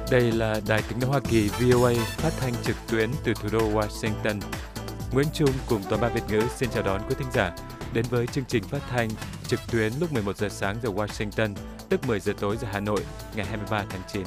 Đây là Đài Tiếng nói Hoa Kỳ VOA phát thanh trực tuyến từ thủ đô Washington. Nguyễn Trung cùng toàn ban Việt ngữ xin chào đón quý thính giả đến với chương trình phát thanh trực tuyến lúc 11 giờ sáng giờ Washington, tức 10 giờ tối giờ Hà Nội, ngày 23 tháng 9.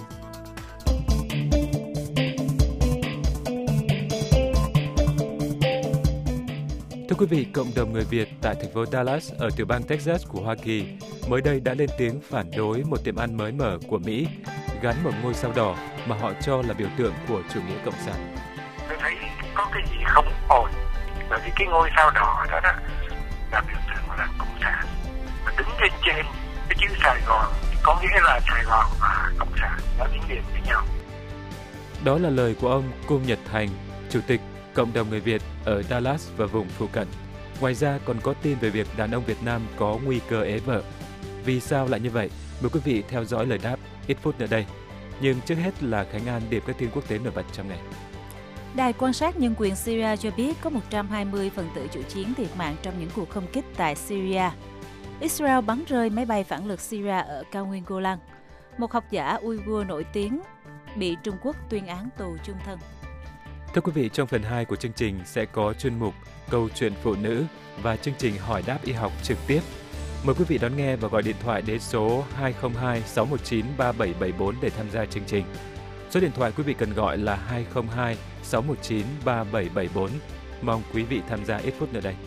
Thưa quý vị, cộng đồng người Việt tại thành phố Dallas ở tiểu bang Texas của Hoa Kỳ mới đây đã lên tiếng phản đối một tiệm ăn mới mở của Mỹ gắn một ngôi sao đỏ mà họ cho là biểu tượng của chủ nghĩa cộng sản. Tôi thấy có cái gì không ổn, bởi vì cái ngôi sao đỏ đó là biểu tượng của đảng Cộng sản, mà đứng lên trên cái chữ Sài Gòn có nghĩa là Sài Gòn và Cộng sản nó dính liền với nhau. Đó là lời của ông Cung Nhật Thành, Chủ tịch cộng đồng người Việt ở Dallas và vùng phụ cận. Ngoài ra còn có tin về việc đàn ông Việt Nam có nguy cơ ế vợ. Vì sao lại như vậy? Mời quý vị theo dõi lời đáp ít phút nữa đây. Nhưng trước hết là Khánh An điểm các tin quốc tế nổi bật trong ngày. Đài quan sát nhân quyền Syria cho biết có 120 phần tử chủ chiến thiệt mạng trong những cuộc không kích tại Syria. Israel bắn rơi máy bay phản lực Syria ở cao nguyên Golan. Một học giả Uyghur nổi tiếng bị Trung Quốc tuyên án tù chung thân. Thưa quý vị, trong phần 2 của chương trình sẽ có chuyên mục Câu chuyện phụ nữ và chương trình hỏi đáp y học trực tiếp. Mời quý vị đón nghe và gọi điện thoại đến số 202 619 3774 để tham gia chương trình. Số điện thoại quý vị cần gọi là 202 619 3774. Mong quý vị tham gia ít phút nữa đây.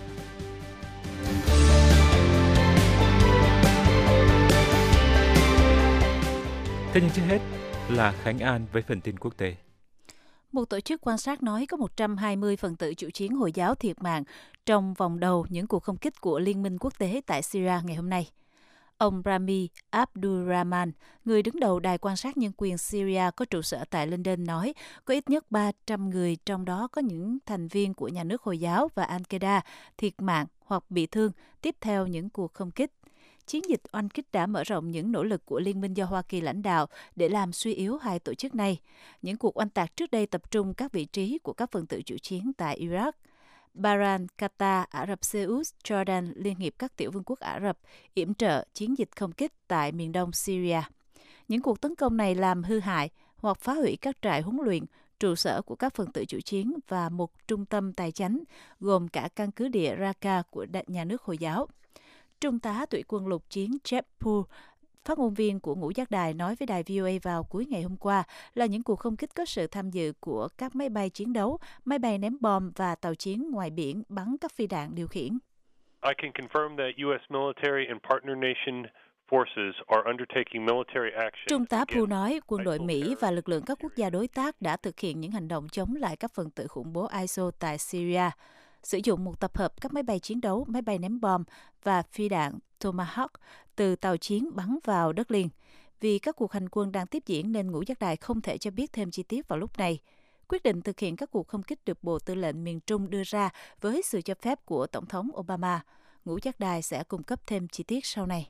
Thế nhưng trước hết là Khánh An với phần tin quốc tế. Một tổ chức quan sát nói có 120 phần tử chủ chiến Hồi giáo thiệt mạng trong vòng đầu những cuộc không kích của Liên minh quốc tế tại Syria ngày hôm nay. Ông Rami Abdulrahman, người đứng đầu Đài quan sát nhân quyền Syria có trụ sở tại London nói có ít nhất 300 người, trong đó có những thành viên của nhà nước Hồi giáo và Al-Qaeda thiệt mạng hoặc bị thương tiếp theo những cuộc không kích. Chiến dịch oanh kích đã mở rộng những nỗ lực của Liên minh do Hoa Kỳ lãnh đạo để làm suy yếu hai tổ chức này. Những cuộc oanh tạc trước đây tập trung các vị trí của các phần tử chủ chiến tại Iraq, Bahrain, Qatar, Ả Rập Xê Út, Jordan, Liên hiệp các tiểu vương quốc Ả Rập, yểm trợ chiến dịch không kích tại miền đông Syria. Những cuộc tấn công này làm hư hại hoặc phá hủy các trại huấn luyện, trụ sở của các phần tử chủ chiến và một trung tâm tài chánh, gồm cả căn cứ địa Raqqa của nhà nước Hồi giáo. Trung tá thủy quân lục chiến Jeff Poole, phát ngôn viên của Ngũ Giác Đài, nói với đài VOA vào cuối ngày hôm qua là những cuộc không kích có sự tham dự của các máy bay chiến đấu, máy bay ném bom và tàu chiến ngoài biển bắn các phi đạn điều khiển. I can confirm that US military and partner nation forces are undertaking military action. Trung tá Poole nói quân đội Mỹ và lực lượng các quốc gia đối tác đã thực hiện những hành động chống lại các phần tử khủng bố ISIL tại Syria, sử dụng một tập hợp các máy bay chiến đấu, máy bay ném bom và phi đạn Tomahawk từ tàu chiến bắn vào đất liền. Vì các cuộc hành quân đang tiếp diễn nên Ngũ Giác Đài không thể cho biết thêm chi tiết vào lúc này. Quyết định thực hiện các cuộc không kích được Bộ Tư lệnh miền Trung đưa ra với sự cho phép của Tổng thống Obama. Ngũ Giác Đài sẽ cung cấp thêm chi tiết sau này.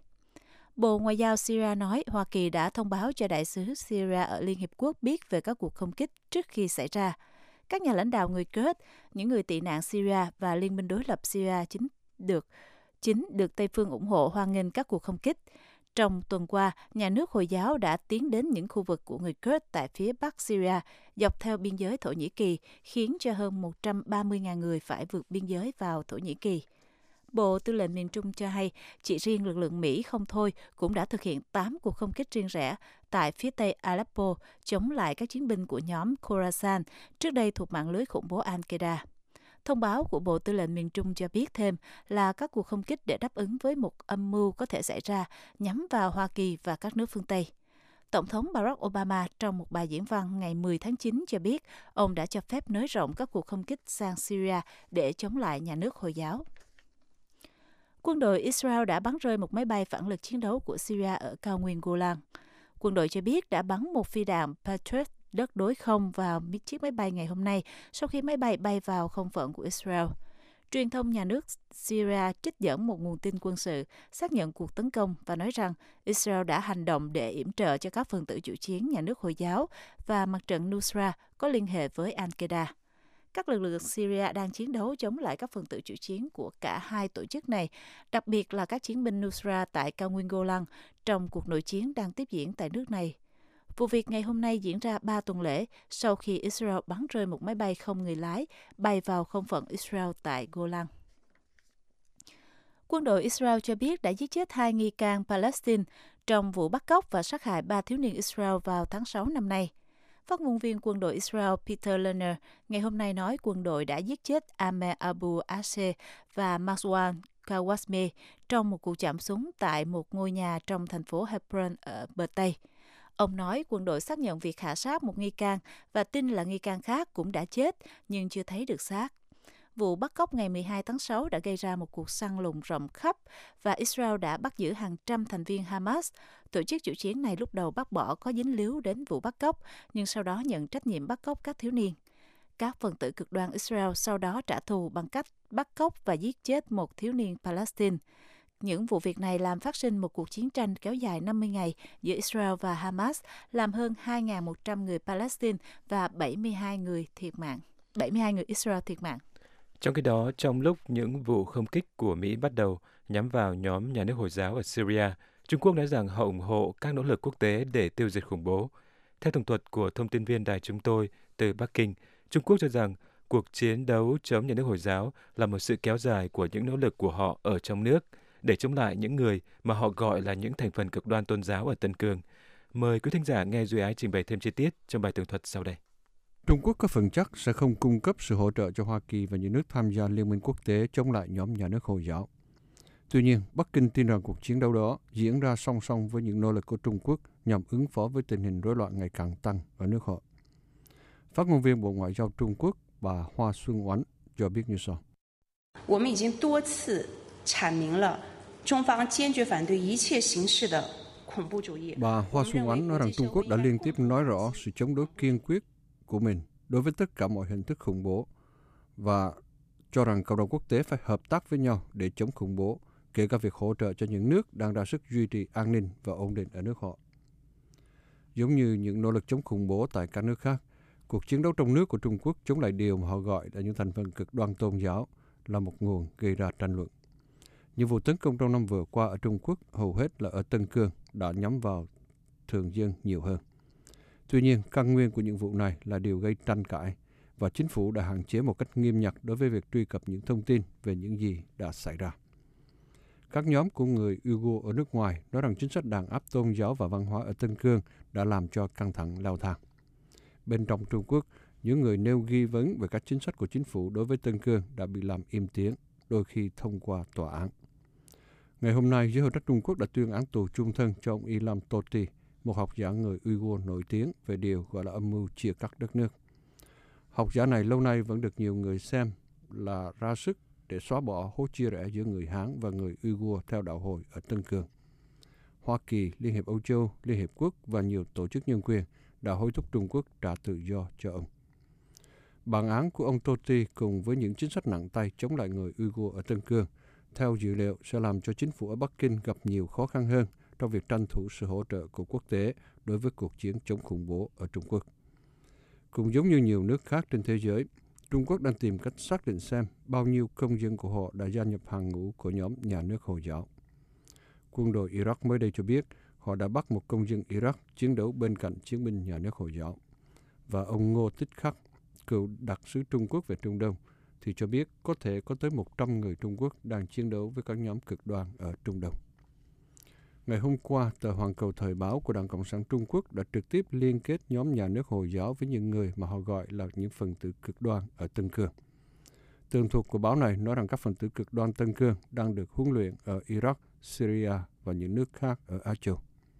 Bộ Ngoại giao Syria nói Hoa Kỳ đã thông báo cho đại sứ Syria ở Liên Hiệp Quốc biết về các cuộc không kích trước khi xảy ra. Các nhà lãnh đạo người Kurd, những người tị nạn Syria và Liên minh đối lập Syria chính được Tây phương ủng hộ hoan nghênh các cuộc không kích. Trong tuần qua, nhà nước Hồi giáo đã tiến đến những khu vực của người Kurd tại phía bắc Syria, dọc theo biên giới Thổ Nhĩ Kỳ, khiến cho hơn 130.000 người phải vượt biên giới vào Thổ Nhĩ Kỳ. Bộ Tư lệnh miền Trung cho hay, chỉ riêng lực lượng Mỹ không thôi cũng đã thực hiện 8 cuộc không kích riêng rẽ tại phía tây Aleppo chống lại các chiến binh của nhóm Khorasan, trước đây thuộc mạng lưới khủng bố Al-Qaeda. Thông báo của Bộ Tư lệnh miền Trung cho biết thêm là các cuộc không kích để đáp ứng với một âm mưu có thể xảy ra nhắm vào Hoa Kỳ và các nước phương Tây. Tổng thống Barack Obama trong một bài diễn văn ngày 10 tháng 9 cho biết ông đã cho phép nới rộng các cuộc không kích sang Syria để chống lại nhà nước Hồi giáo. Quân đội Israel đã bắn rơi một máy bay phản lực chiến đấu của Syria ở cao nguyên Golan. Quân đội cho biết đã bắn một phi đạn Patriot đất đối không vào chiếc máy bay ngày hôm nay sau khi máy bay bay vào không phận của Israel. Truyền thông nhà nước Syria trích dẫn một nguồn tin quân sự xác nhận cuộc tấn công và nói rằng Israel đã hành động để yểm trợ cho các phần tử chủ chiến nhà nước Hồi giáo và mặt trận Nusra có liên hệ với Al-Qaeda. Các lực lượng Syria đang chiến đấu chống lại các phần tử chủ chiến của cả hai tổ chức này, đặc biệt là các chiến binh Nusra tại cao nguyên Golan trong cuộc nội chiến đang tiếp diễn tại nước này. Vụ việc ngày hôm nay diễn ra 3 tuần lễ sau khi Israel bắn rơi một máy bay không người lái bay vào không phận Israel tại Golan. Quân đội Israel cho biết đã giết chết 2 nghi can Palestine trong vụ bắt cóc và sát hại 3 thiếu niên Israel vào tháng 6 năm nay. Phát ngôn viên quân đội Israel Peter Lerner ngày hôm nay nói quân đội đã giết chết Ahmed Abu Asseh và Marwan Kawasme trong một cuộc chạm súng tại một ngôi nhà trong thành phố Hebron ở bờ Tây. Ông nói quân đội xác nhận việc hạ sát một nghi can và tin là nghi can khác cũng đã chết nhưng chưa thấy được xác. Vụ bắt cóc ngày 12 tháng 6 đã gây ra một cuộc săn lùng rộng khắp và Israel đã bắt giữ hàng trăm thành viên Hamas. Tổ chức chủ chiến này lúc đầu bác bỏ có dính líu đến vụ bắt cóc, nhưng sau đó nhận trách nhiệm bắt cóc các thiếu niên. Các phần tử cực đoan Israel sau đó trả thù bằng cách bắt cóc và giết chết một thiếu niên Palestine. Những vụ việc này làm phát sinh một cuộc chiến tranh kéo dài 50 ngày giữa Israel và Hamas, làm hơn 2.100 người Palestine và 72 người Israel thiệt mạng. Trong khi đó, trong lúc những vụ không kích của Mỹ bắt đầu nhắm vào nhóm nhà nước Hồi giáo ở Syria, Trung Quốc nói rằng họ ủng hộ các nỗ lực quốc tế để tiêu diệt khủng bố. Theo tường thuật của thông tin viên đài chúng tôi từ Bắc Kinh, Trung Quốc cho rằng cuộc chiến đấu chống nhà nước Hồi giáo là một sự kéo dài của những nỗ lực của họ ở trong nước để chống lại những người mà họ gọi là những thành phần cực đoan tôn giáo ở Tân Cương. Mời quý thính giả nghe Duy Ái trình bày thêm chi tiết trong bài tường thuật sau đây. Trung Quốc có phần chắc sẽ không cung cấp sự hỗ trợ cho Hoa Kỳ và những nước tham gia liên minh quốc tế chống lại nhóm nhà nước Hồi giáo. Tuy nhiên, Bắc Kinh tin rằng cuộc chiến đấu đó diễn ra song song với những nỗ lực của Trung Quốc nhằm ứng phó với tình hình rối loạn ngày càng tăng ở nước họ. Phát ngôn viên Bộ Ngoại giao Trung Quốc bà Hoa Xuân Oánh cho biết như sau. Bà Hoa Xuân Oánh nói rằng Trung Quốc đã liên tiếp nói rõ sự chống đối kiên quyết của mình đối với tất cả mọi hình thức khủng bố và cho rằng cộng đồng quốc tế phải hợp tác với nhau để chống khủng bố, kể cả việc hỗ trợ cho những nước đang ra sức duy trì an ninh và ổn định ở nước họ. Giống như những nỗ lực chống khủng bố tại các nước khác, cuộc chiến đấu trong nước của Trung Quốc chống lại điều mà họ gọi là những thành phần cực đoan tôn giáo là một nguồn gây ra tranh luận. Những vụ tấn công trong năm vừa qua ở Trung Quốc hầu hết là ở Tân Cương đã nhắm vào thường dân nhiều hơn. Tuy nhiên, căn nguyên của những vụ này là điều gây tranh cãi và chính phủ đã hạn chế một cách nghiêm ngặt đối với việc truy cập những thông tin về những gì đã xảy ra. Các nhóm của người Uyghur ở nước ngoài nói rằng chính sách đàn áp tôn giáo và văn hóa ở Tân Cương đã làm cho căng thẳng leo thang. Bên trong Trung Quốc, những người nêu nghi vấn về các chính sách của chính phủ đối với Tân Cương đã bị làm im tiếng, đôi khi thông qua tòa án. Ngày hôm nay, giới hữu trách Trung Quốc đã tuyên án tù chung thân cho ông Ilham Tohti, một học giả người Uyghur nổi tiếng về điều gọi là âm mưu chia cắt đất nước. Học giả này lâu nay vẫn được nhiều người xem là ra sức để xóa bỏ hố chia rẽ giữa người Hán và người Uyghur theo đạo Hồi ở Tân Cương. Hoa Kỳ, Liên hiệp Âu Châu, Liên hiệp Quốc và nhiều tổ chức nhân quyền đã hối thúc Trung Quốc trả tự do cho ông. Bản án của ông Tohti cùng với những chính sách nặng tay chống lại người Uyghur ở Tân Cương, theo dữ liệu sẽ làm cho chính phủ ở Bắc Kinh gặp nhiều khó khăn hơn trong việc tranh thủ sự hỗ trợ của quốc tế đối với cuộc chiến chống khủng bố ở Trung Quốc. Cũng giống như nhiều nước khác trên thế giới, Trung Quốc đang tìm cách xác định xem bao nhiêu công dân của họ đã gia nhập hàng ngũ của nhóm nhà nước Hồi giáo. Quân đội Iraq mới đây cho biết họ đã bắt một công dân Iraq chiến đấu bên cạnh chiến binh nhà nước Hồi giáo. Và ông Ngô Tích Khắc, cựu đặc sứ Trung Quốc về Trung Đông, thì cho biết có thể có tới 100 người Trung Quốc đang chiến đấu với các nhóm cực đoan ở Trung Đông. Ngày hôm qua, tờ Hoàn Cầu Thời báo của Đảng Cộng sản Trung Quốc đã trực tiếp liên kết nhóm nhà nước Hồi giáo với những người mà họ gọi là những phần tử cực đoan ở Tân Cương. Tường thuật của báo này nói rằng các phần tử cực đoan Tân Cương đang được huấn luyện ở Iraq, Syria và những nước khác ở Á Châu.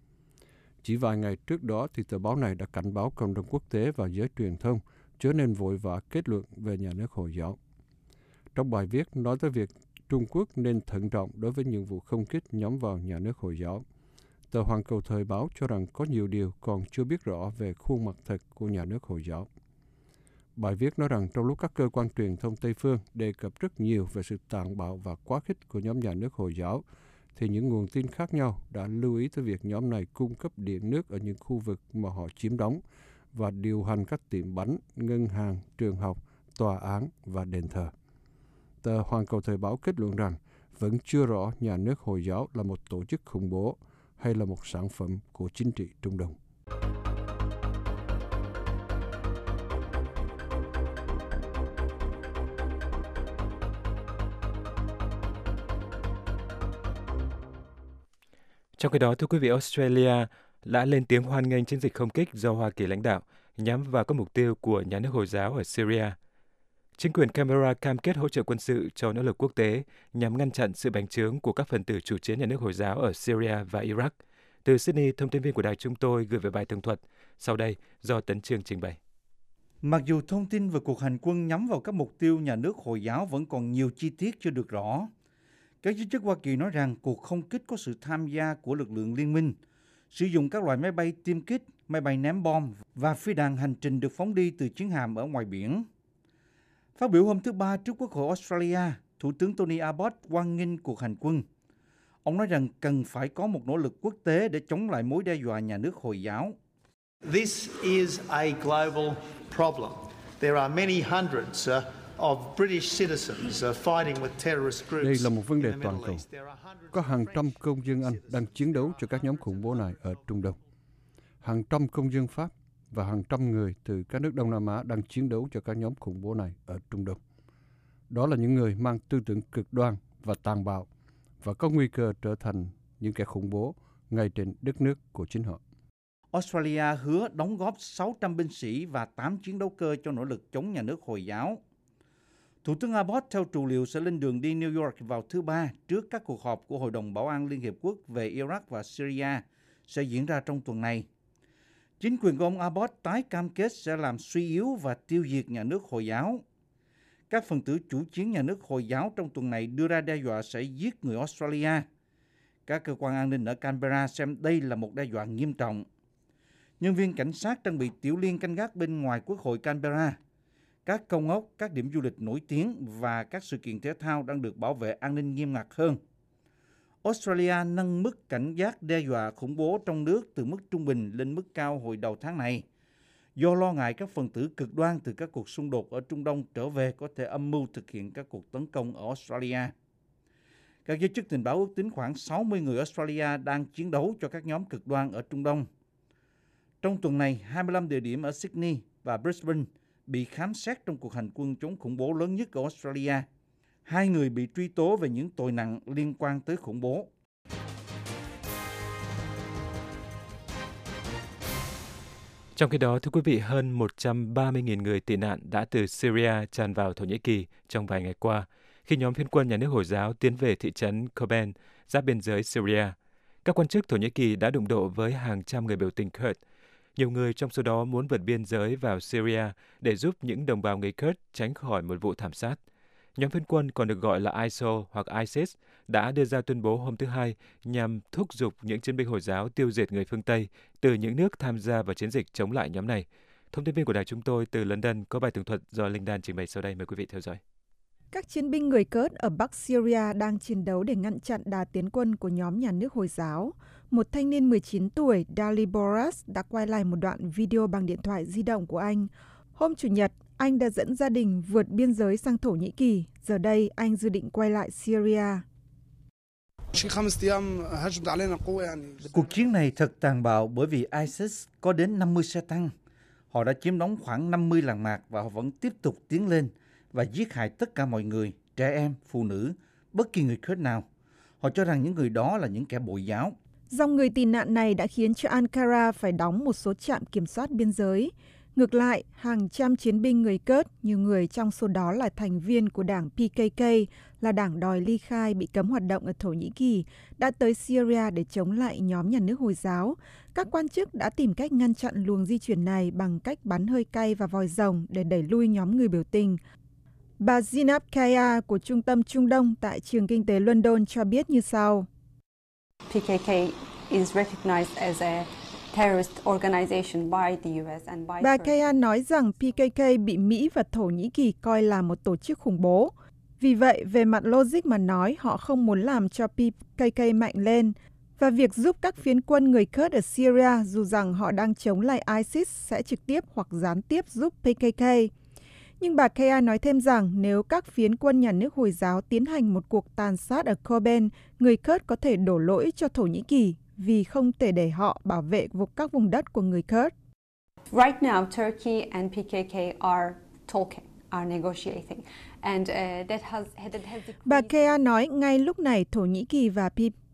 Chỉ vài ngày trước đó thì tờ báo này đã cảnh báo cộng đồng quốc tế và giới truyền thông chớ nên vội vã kết luận về nhà nước Hồi giáo. Trong bài viết nói tới việc Trung Quốc nên thận trọng đối với những vụ không kích nhắm vào nhà nước Hồi giáo. Tờ Hoàn Cầu Thời báo cho rằng có nhiều điều còn chưa biết rõ về khuôn mặt thật của nhà nước Hồi giáo. Bài viết nói rằng trong lúc các cơ quan truyền thông Tây phương đề cập rất nhiều về sự tàn bạo và quá khích của nhóm nhà nước Hồi giáo, thì những nguồn tin khác nhau đã lưu ý tới việc nhóm này cung cấp điện nước ở những khu vực mà họ chiếm đóng và điều hành các tiệm bánh, ngân hàng, trường học, tòa án và đền thờ. Tờ Hoàn Cầu Thời báo kết luận rằng vẫn chưa rõ nhà nước Hồi giáo là một tổ chức khủng bố hay là một sản phẩm của chính trị Trung Đông. Trong khi đó, thưa quý vị, Australia đã lên tiếng hoan nghênh chiến dịch không kích do Hoa Kỳ lãnh đạo nhắm vào các mục tiêu của nhà nước Hồi giáo ở Syria. Chính quyền Canberra cam kết hỗ trợ quân sự cho nỗ lực quốc tế nhằm ngăn chặn sự bành trướng của các phần tử chủ chiến nhà nước Hồi giáo ở Syria và Iraq. Từ Sydney, thông tin viên của đài chúng tôi gửi về bài tường thuật. Sau đây, do Tấn Chương trình bày. Mặc dù thông tin về cuộc hành quân nhắm vào các mục tiêu nhà nước Hồi giáo vẫn còn nhiều chi tiết chưa được rõ, các giới chức Hoa Kỳ nói rằng cuộc không kích có sự tham gia của lực lượng liên minh, sử dụng các loại máy bay tiêm kích, máy bay ném bom và phi đạn hành trình được phóng đi từ chiến hạm ở ngoài biển. Phát biểu hôm thứ Ba trước Quốc hội Australia, Thủ tướng Tony Abbott hoan nghênh cuộc hành quân. Ông nói rằng cần phải có một nỗ lực quốc tế để chống lại mối đe dọa nhà nước Hồi giáo. This is a global problem. There are many hundreds of British citizens fighting with terrorist groups. Đây là một vấn đề toàn cầu. Có hàng trăm công dân Anh đang chiến đấu cho các nhóm khủng bố này ở Trung Đông. Hàng trăm công dân Pháp và hàng trăm người từ các nước Đông Nam Á đang chiến đấu cho các nhóm khủng bố này ở Trung Đông. Đó là những người mang tư tưởng cực đoan và tàn bạo và có nguy cơ trở thành những kẻ khủng bố ngay trên đất nước của chính họ. Australia hứa đóng góp 600 binh sĩ và 8 chiến đấu cơ cho nỗ lực chống nhà nước Hồi giáo. Thủ tướng Abbott theo trù liệu sẽ lên đường đi New York vào thứ Ba trước các cuộc họp của Hội đồng Bảo an Liên Hiệp Quốc về Iraq và Syria sẽ diễn ra trong tuần này. Chính quyền của ông Abbott tái cam kết sẽ làm suy yếu và tiêu diệt nhà nước Hồi giáo. Các phần tử chủ chiến nhà nước Hồi giáo trong tuần này đưa ra đe dọa sẽ giết người Australia. Các cơ quan an ninh ở Canberra xem đây là một đe dọa nghiêm trọng. Nhân viên cảnh sát trang bị tiểu liên canh gác bên ngoài Quốc hội Canberra. Các công ốc, các điểm du lịch nổi tiếng và các sự kiện thể thao đang được bảo vệ an ninh nghiêm ngặt hơn. Australia nâng mức cảnh giác đe dọa khủng bố trong nước từ mức trung bình lên mức cao hồi đầu tháng này, do lo ngại các phần tử cực đoan từ các cuộc xung đột ở Trung Đông trở về có thể âm mưu thực hiện các cuộc tấn công ở Australia. Các giới chức tình báo ước tính khoảng 60 người Australia đang chiến đấu cho các nhóm cực đoan ở Trung Đông. Trong tuần này, 25 địa điểm ở Sydney và Brisbane bị khám xét trong cuộc hành quân chống khủng bố lớn nhất ở Australia. 2 người bị truy tố về những tội nặng liên quan tới khủng bố. Trong khi đó, thưa quý vị, hơn 130.000 người tị nạn đã từ Syria tràn vào Thổ Nhĩ Kỳ trong vài ngày qua, khi nhóm phiến quân nhà nước Hồi giáo tiến về thị trấn Kobane, giáp biên giới Syria. Các quan chức Thổ Nhĩ Kỳ đã đụng độ với hàng trăm người biểu tình Kurd. Nhiều người trong số đó muốn vượt biên giới vào Syria để giúp những đồng bào người Kurd tránh khỏi một vụ thảm sát. Nhóm phiến quân còn được gọi là ISIL hoặc ISIS đã đưa ra tuyên bố hôm thứ Hai nhằm thúc giục những chiến binh Hồi giáo tiêu diệt người phương Tây từ những nước tham gia vào chiến dịch chống lại nhóm này. Thông tin viên của đài chúng tôi từ London có bài tường thuật do Linh Đan trình bày sau đây. Mời quý vị theo dõi. Các chiến binh người Kurd ở Bắc Syria đang chiến đấu để ngăn chặn đà tiến quân của nhóm nhà nước Hồi giáo. Một thanh niên 19 tuổi, Dali Boras, đã quay lại một đoạn video bằng điện thoại di động của anh. Hôm Chủ nhật, anh đã dẫn gia đình vượt biên giới sang Thổ Nhĩ Kỳ. Giờ đây, anh dự định quay lại Syria. Cuộc chiến này thật tàn bạo bởi vì ISIS có đến 50 xe tăng. Họ đã chiếm đóng khoảng 50 làng mạc và họ vẫn tiếp tục tiến lên và giết hại tất cả mọi người, trẻ em, phụ nữ, bất kỳ người Kurd nào. Họ cho rằng những người đó là những kẻ bội giáo. Dòng người tị nạn này đã khiến cho Ankara phải đóng một số trạm kiểm soát biên giới. Ngược lại, hàng trăm chiến binh người Kurd, nhiều người trong số đó là thành viên của đảng PKK, là đảng đòi ly khai bị cấm hoạt động ở Thổ Nhĩ Kỳ, đã tới Syria để chống lại nhóm nhà nước Hồi giáo. Các quan chức đã tìm cách ngăn chặn luồng di chuyển này bằng cách bắn hơi cay và vòi rồng để đẩy lui nhóm người biểu tình. Bà Zinab Kaya của Trung tâm Trung Đông tại Trường Kinh tế London cho biết như sau. PKK is recognized as a terrorist organization by the US and by Bà Kaya nói rằng PKK bị Mỹ và Thổ Nhĩ Kỳ coi là một tổ chức khủng bố. Vì vậy, về mặt logic mà nói, họ không muốn làm cho PKK mạnh lên. Và việc giúp các phiến quân người Kurd ở Syria, dù rằng họ đang chống lại ISIS, sẽ trực tiếp hoặc gián tiếp giúp PKK. Nhưng bà Kaya nói thêm rằng nếu các phiến quân nhà nước Hồi giáo tiến hành một cuộc tàn sát ở Kobane, người Kurd có thể đổ lỗi cho Thổ Nhĩ Kỳ vì không thể để họ bảo vệ các vùng đất của người Kurd. Right now, Turkey and PKK are talking, are negotiating, and that has Bà Kaya nói ngay lúc này Thổ Nhĩ Kỳ và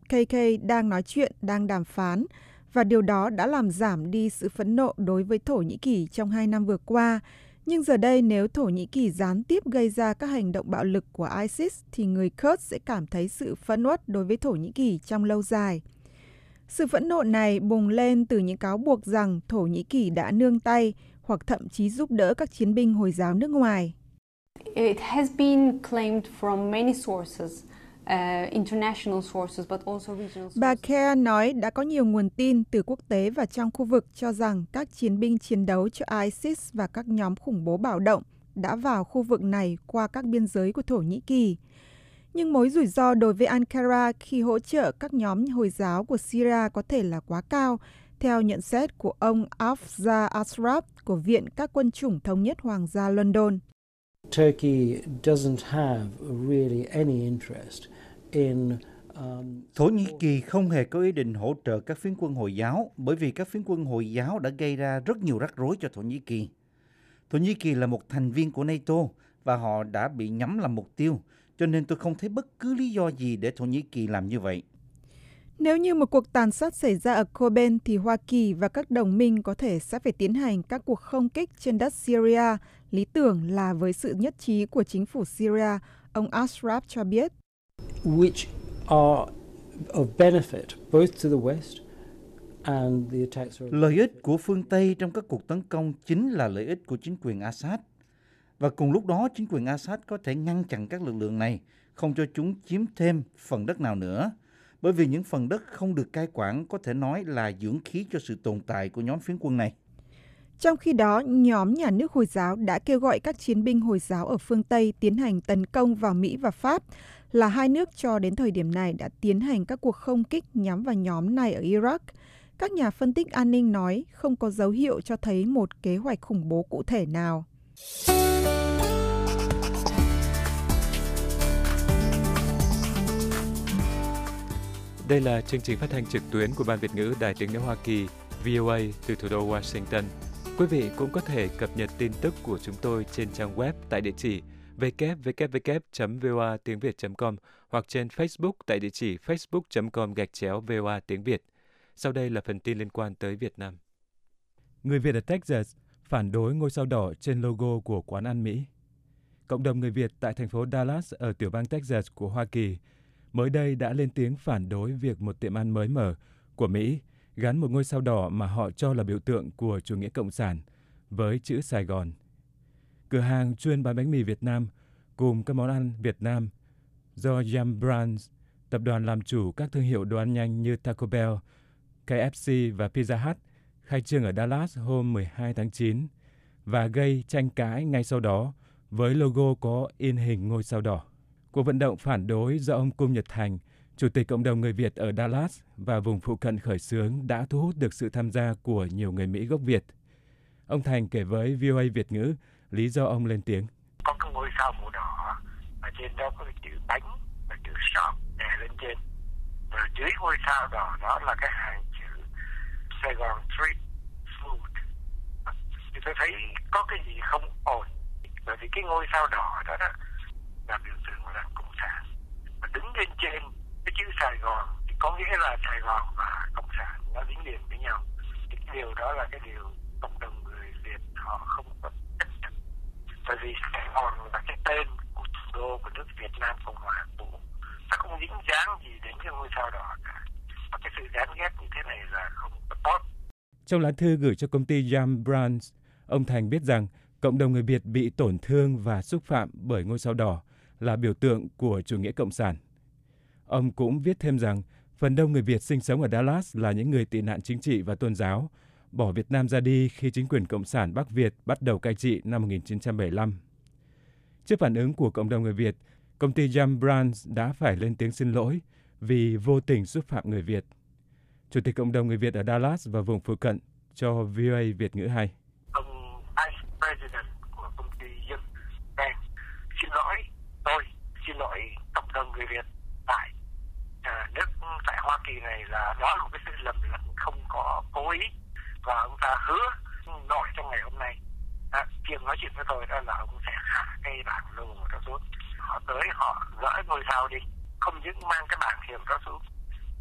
PKK đang nói chuyện, đang đàm phán, và điều đó đã làm giảm đi sự phẫn nộ đối với Thổ Nhĩ Kỳ trong 2 năm vừa qua. Nhưng giờ đây nếu Thổ Nhĩ Kỳ gián tiếp gây ra các hành động bạo lực của ISIS thì người Kurd sẽ cảm thấy sự phẫn uất đối với Thổ Nhĩ Kỳ trong lâu dài. Sự phẫn nộ này bùng lên từ những cáo buộc rằng Thổ Nhĩ Kỳ đã nương tay hoặc thậm chí giúp đỡ các chiến binh Hồi giáo nước ngoài. It has been claimed from many sources, international sources, but also regional sources. Bà Kerr nói đã có nhiều nguồn tin từ quốc tế và trong khu vực cho rằng các chiến binh chiến đấu cho ISIS và các nhóm khủng bố bạo động đã vào khu vực này qua các biên giới của Thổ Nhĩ Kỳ. Nhưng mối rủi ro đối với Ankara khi hỗ trợ các nhóm Hồi giáo của Syria có thể là quá cao, theo nhận xét của ông Afzal Ashraf của Viện các quân chủng thống nhất Hoàng gia London. Turkey doesn't have really any interest in Thổ Nhĩ Kỳ không hề có ý định hỗ trợ các phiến quân Hồi giáo bởi vì các phiến quân Hồi giáo đã gây ra rất nhiều rắc rối cho Thổ Nhĩ Kỳ. Thổ Nhĩ Kỳ là một thành viên của NATO và họ đã bị nhắm làm mục tiêu, cho nên tôi không thấy bất cứ lý do gì để Thổ Nhĩ Kỳ làm như vậy. Nếu như một cuộc tàn sát xảy ra ở Koben thì Hoa Kỳ và các đồng minh có thể sẽ phải tiến hành các cuộc không kích trên đất Syria, lý tưởng là với sự nhất trí của chính phủ Syria, ông Ashraf cho biết. which are of benefit both to the West and the attacks. Lợi ích của phương Tây trong các cuộc tấn công chính là lợi ích của chính quyền Assad. Và cùng lúc đó, chính quyền Assad có thể ngăn chặn các lực lượng này, không cho chúng chiếm thêm phần đất nào nữa. Bởi vì những phần đất không được cai quản có thể nói là dưỡng khí cho sự tồn tại của nhóm phiến quân này. Trong khi đó, nhóm nhà nước Hồi giáo đã kêu gọi các chiến binh Hồi giáo ở phương Tây tiến hành tấn công vào Mỹ và Pháp, là hai nước cho đến thời điểm này đã tiến hành các cuộc không kích nhắm vào nhóm này ở Iraq. Các nhà phân tích an ninh nói không có dấu hiệu cho thấy một kế hoạch khủng bố cụ thể nào. Đây là chương trình phát thanh trực tuyến của Ban Việt ngữ Đài Tiếng nói Hoa Kỳ, VOA từ thủ đô Washington. Quý vị cũng có thể cập nhật tin tức của chúng tôi trên trang web tại địa chỉ www.voatiengviet.com hoặc trên Facebook tại địa chỉ facebook.com/VOA tiếng Việt. Sau đây là phần tin liên quan tới Việt Nam. Người Việt ở Texas phản đối ngôi sao đỏ trên logo của quán ăn Mỹ. Cộng đồng người Việt tại thành phố Dallas ở tiểu bang Texas của Hoa Kỳ mới đây đã lên tiếng phản đối việc một tiệm ăn mới mở của Mỹ gắn một ngôi sao đỏ mà họ cho là biểu tượng của chủ nghĩa cộng sản với chữ Sài Gòn. Cửa hàng chuyên bán bánh mì Việt Nam cùng các món ăn Việt Nam do Yum Brands, tập đoàn làm chủ các thương hiệu đồ ăn nhanh như Taco Bell, KFC và Pizza Hut, khai trương ở Dallas hôm 12 tháng 9 và gây tranh cãi ngay sau đó với logo có in hình ngôi sao đỏ. Cuộc vận động phản đối do ông Cung Nhật Thành, Chủ tịch Cộng đồng người Việt ở Dallas và vùng phụ cận khởi xướng đã thu hút được sự tham gia của nhiều người Mỹ gốc Việt. Ông Thành kể với VOA Việt ngữ lý do ông lên tiếng. Có cái ngôi sao màu đỏ, ở trên đó có cái chữ bánh và chữ shop đè lên trên. Và dưới ngôi sao đỏ đó là cái hàng chữ Sài Gòn Street Food. Thì tôi thấy có cái gì không ổn. Bởi vì cái ngôi sao đỏ đó là biểu tượng của Đảng Cộng sản. Và đứng lên trên cái chữ Sài Gòn thì có nghĩa là Sài Gòn và Cộng sản nó dính liền với nhau. Thì cái điều đó là cái điều cộng đồng người Việt họ không có chấp nhận. Bởi vì Sài Gòn là cái tên của thủ đô của nước Việt Nam Cộng hòa cũ. Nó không dính dáng gì đến cái ngôi sao đỏ cả. Và cái sự gán ghép như thế này là không có tốt. Trong lá thư gửi cho công ty Yum Brands, ông Thành biết rằng cộng đồng người Việt bị tổn thương và xúc phạm bởi ngôi sao đỏ là biểu tượng của chủ nghĩa cộng sản. Ông cũng viết thêm rằng phần đông người Việt sinh sống ở Dallas là những người tị nạn chính trị và tôn giáo, bỏ Việt Nam ra đi khi chính quyền Cộng sản Bắc Việt bắt đầu cai trị năm 1975. Trước phản ứng của cộng đồng người Việt, công ty Yum Brands đã phải lên tiếng xin lỗi vì vô tình xúc phạm người Việt. Chủ tịch cộng đồng người Việt ở Dallas và vùng phụ cận cho VOA Việt ngữ 2. Ông Vice President của công ty Yum Brands xin lỗi tôi, xin lỗi cộng đồng người Việt tại nước tại Hoa Kỳ này là đó là một cái sự lầm lẫn không có cố ý, và ông ta hứa nội trong ngày hôm nay chuyện nói chuyện với tôi đó là ông sẽ hạ cái bảng logo đó xuống, họ tới họ gỡ ngôi sao đi, không những mang cái bảng hiệu đó xuống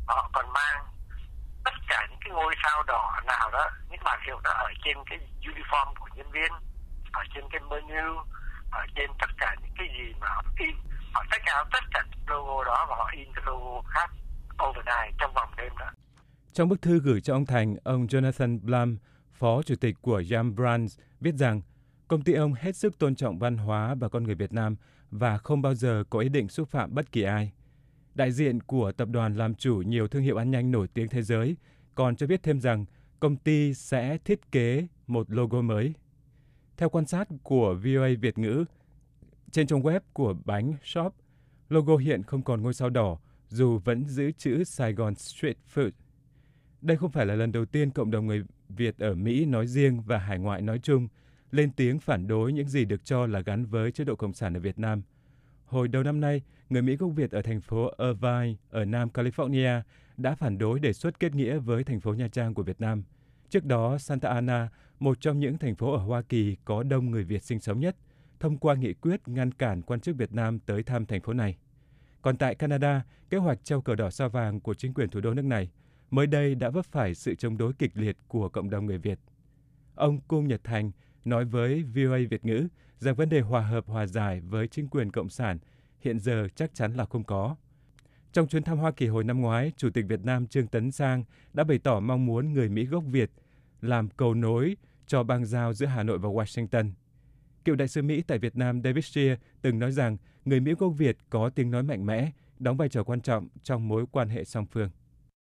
họ còn mang tất cả những cái ngôi sao đỏ nào đó, những bản hiệu đó ở trên cái uniform của nhân viên, ở trên cái menu, ở trên tất cả những cái gì mà họ in, họ take out tất cả logo đó và họ in cái logo khác overnight trong vòng đêm đó. Trong bức thư gửi cho ông Thành, ông Jonathan Blum, phó chủ tịch của Yum Brands, viết rằng công ty ông hết sức tôn trọng văn hóa và con người Việt Nam và không bao giờ có ý định xúc phạm bất kỳ ai. Đại diện của tập đoàn làm chủ nhiều thương hiệu ăn nhanh nổi tiếng thế giới còn cho biết thêm rằng công ty sẽ thiết kế một logo mới. Theo quan sát của VOA Việt ngữ, trên trang web của bánh shop, logo hiện không còn ngôi sao đỏ dù vẫn giữ chữ Saigon Street Food. Đây không phải là lần đầu tiên cộng đồng người Việt ở Mỹ nói riêng và hải ngoại nói chung lên tiếng phản đối những gì được cho là gắn với chế độ Cộng sản ở Việt Nam. Hồi đầu năm nay, người Mỹ gốc Việt ở thành phố Irvine ở Nam California đã phản đối đề xuất kết nghĩa với thành phố Nha Trang của Việt Nam. Trước đó, Santa Ana, một trong những thành phố ở Hoa Kỳ có đông người Việt sinh sống nhất, thông qua nghị quyết ngăn cản quan chức Việt Nam tới thăm thành phố này. Còn tại Canada, kế hoạch treo cờ đỏ sao vàng của chính quyền thủ đô nước này mới đây đã vấp phải sự chống đối kịch liệt của cộng đồng người Việt. Ông Cung Nhật Thành nói với VOA Việt ngữ rằng vấn đề hòa hợp hòa giải với chính quyền Cộng sản hiện giờ chắc chắn là không có. Trong chuyến thăm Hoa Kỳ hồi năm ngoái, Chủ tịch Việt Nam Trương Tấn Sang đã bày tỏ mong muốn người Mỹ gốc Việt làm cầu nối cho bang giao giữa Hà Nội và Washington. Cựu đại sứ Mỹ tại Việt Nam David Shear từng nói rằng người Mỹ gốc Việt có tiếng nói mạnh mẽ, đóng vai trò quan trọng trong mối quan hệ song phương.